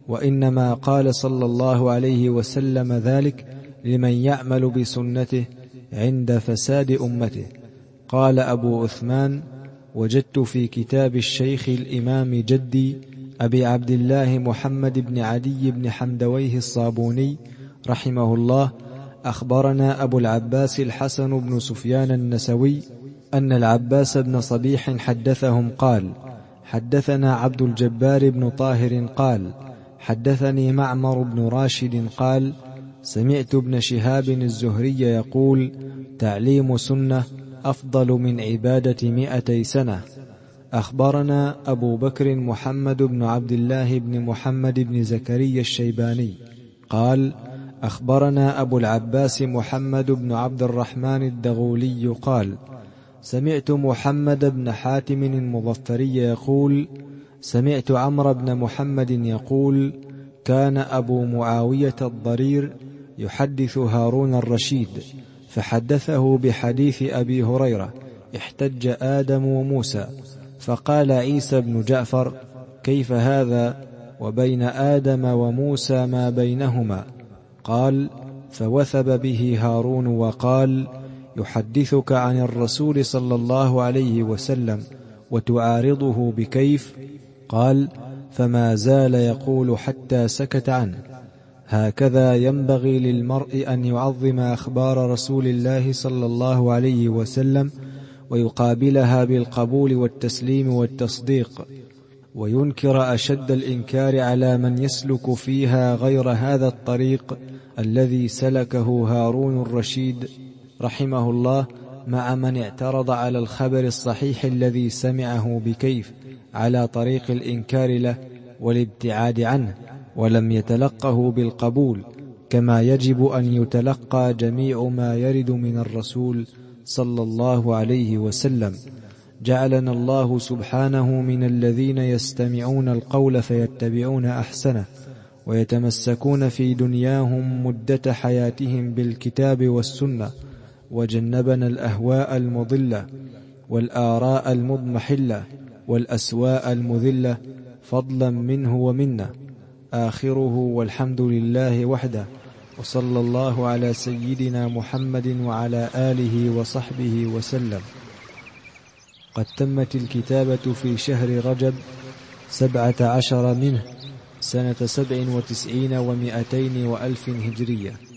A: وإنما قال صلى الله عليه وسلم ذلك لمن يعمل بسنته عند فساد أمته. قال أبو عثمان: وجدت في كتاب الشيخ الإمام جدي أبي عبد الله محمد بن عدي بن حمدويه الصابوني رحمه الله أخبرنا أبو العباس الحسن بن سفيان النسوي أن العباس بن صبيح حدثهم قال: حدثنا عبد الجبار بن طاهر قال: حدثني معمر بن راشد قال: سمعت ابن شهاب الزهري يقول: تعليم سنة أفضل من عبادة 200 سنة. أخبرنا أبو بكر محمد بن عبد الله بن محمد بن زكريا الشيباني قال: أخبرنا أبو العباس محمد بن عبد الرحمن الدغولي قال: سمعت محمد بن حاتم المظفري يقول: سمعت عمرو بن محمد يقول: كان أبو معاوية الضرير يحدث هارون الرشيد، فحدثه بحديث أبي هريرة: احتج آدم وموسى، فقال عيسى بن جعفر: كيف هذا وبين آدم وموسى ما بينهما؟ قال: فوثب به هارون وقال: يحدثك عن الرسول صلى الله عليه وسلم وتعارضه بكيف؟ قال: فما زال يقول حتى سكت عنه. هكذا ينبغي للمرء أن يعظم أخبار رسول الله صلى الله عليه وسلم ويقابلها بالقبول والتسليم والتصديق، وينكر أشد الإنكار على من يسلك فيها غير هذا الطريق الذي سلكه هارون الرشيد رحمه الله، مع من اعترض على الخبر الصحيح الذي سمعه بكيف على طريق الإنكار له والابتعاد عنه، ولم يتلقه بالقبول، كما يجب أن يتلقى جميع ما يرد من الرسول صلى الله عليه وسلم. جعلنا الله سبحانه من الذين يستمعون القول فيتبعون أحسنه، ويتمسكون في دنياهم مدة حياتهم بالكتاب والسنة، وجنبنا الأهواء المضلة، والآراء المضمحلة والأسواء المذلة فضلا منه ومنه. آخره والحمد لله وحده، وصلى الله على سيدنا محمد وعلى آله وصحبه وسلم. قد تمت الكتابة في شهر رجب 17 منه سنة 97 و200 وألف هجرية.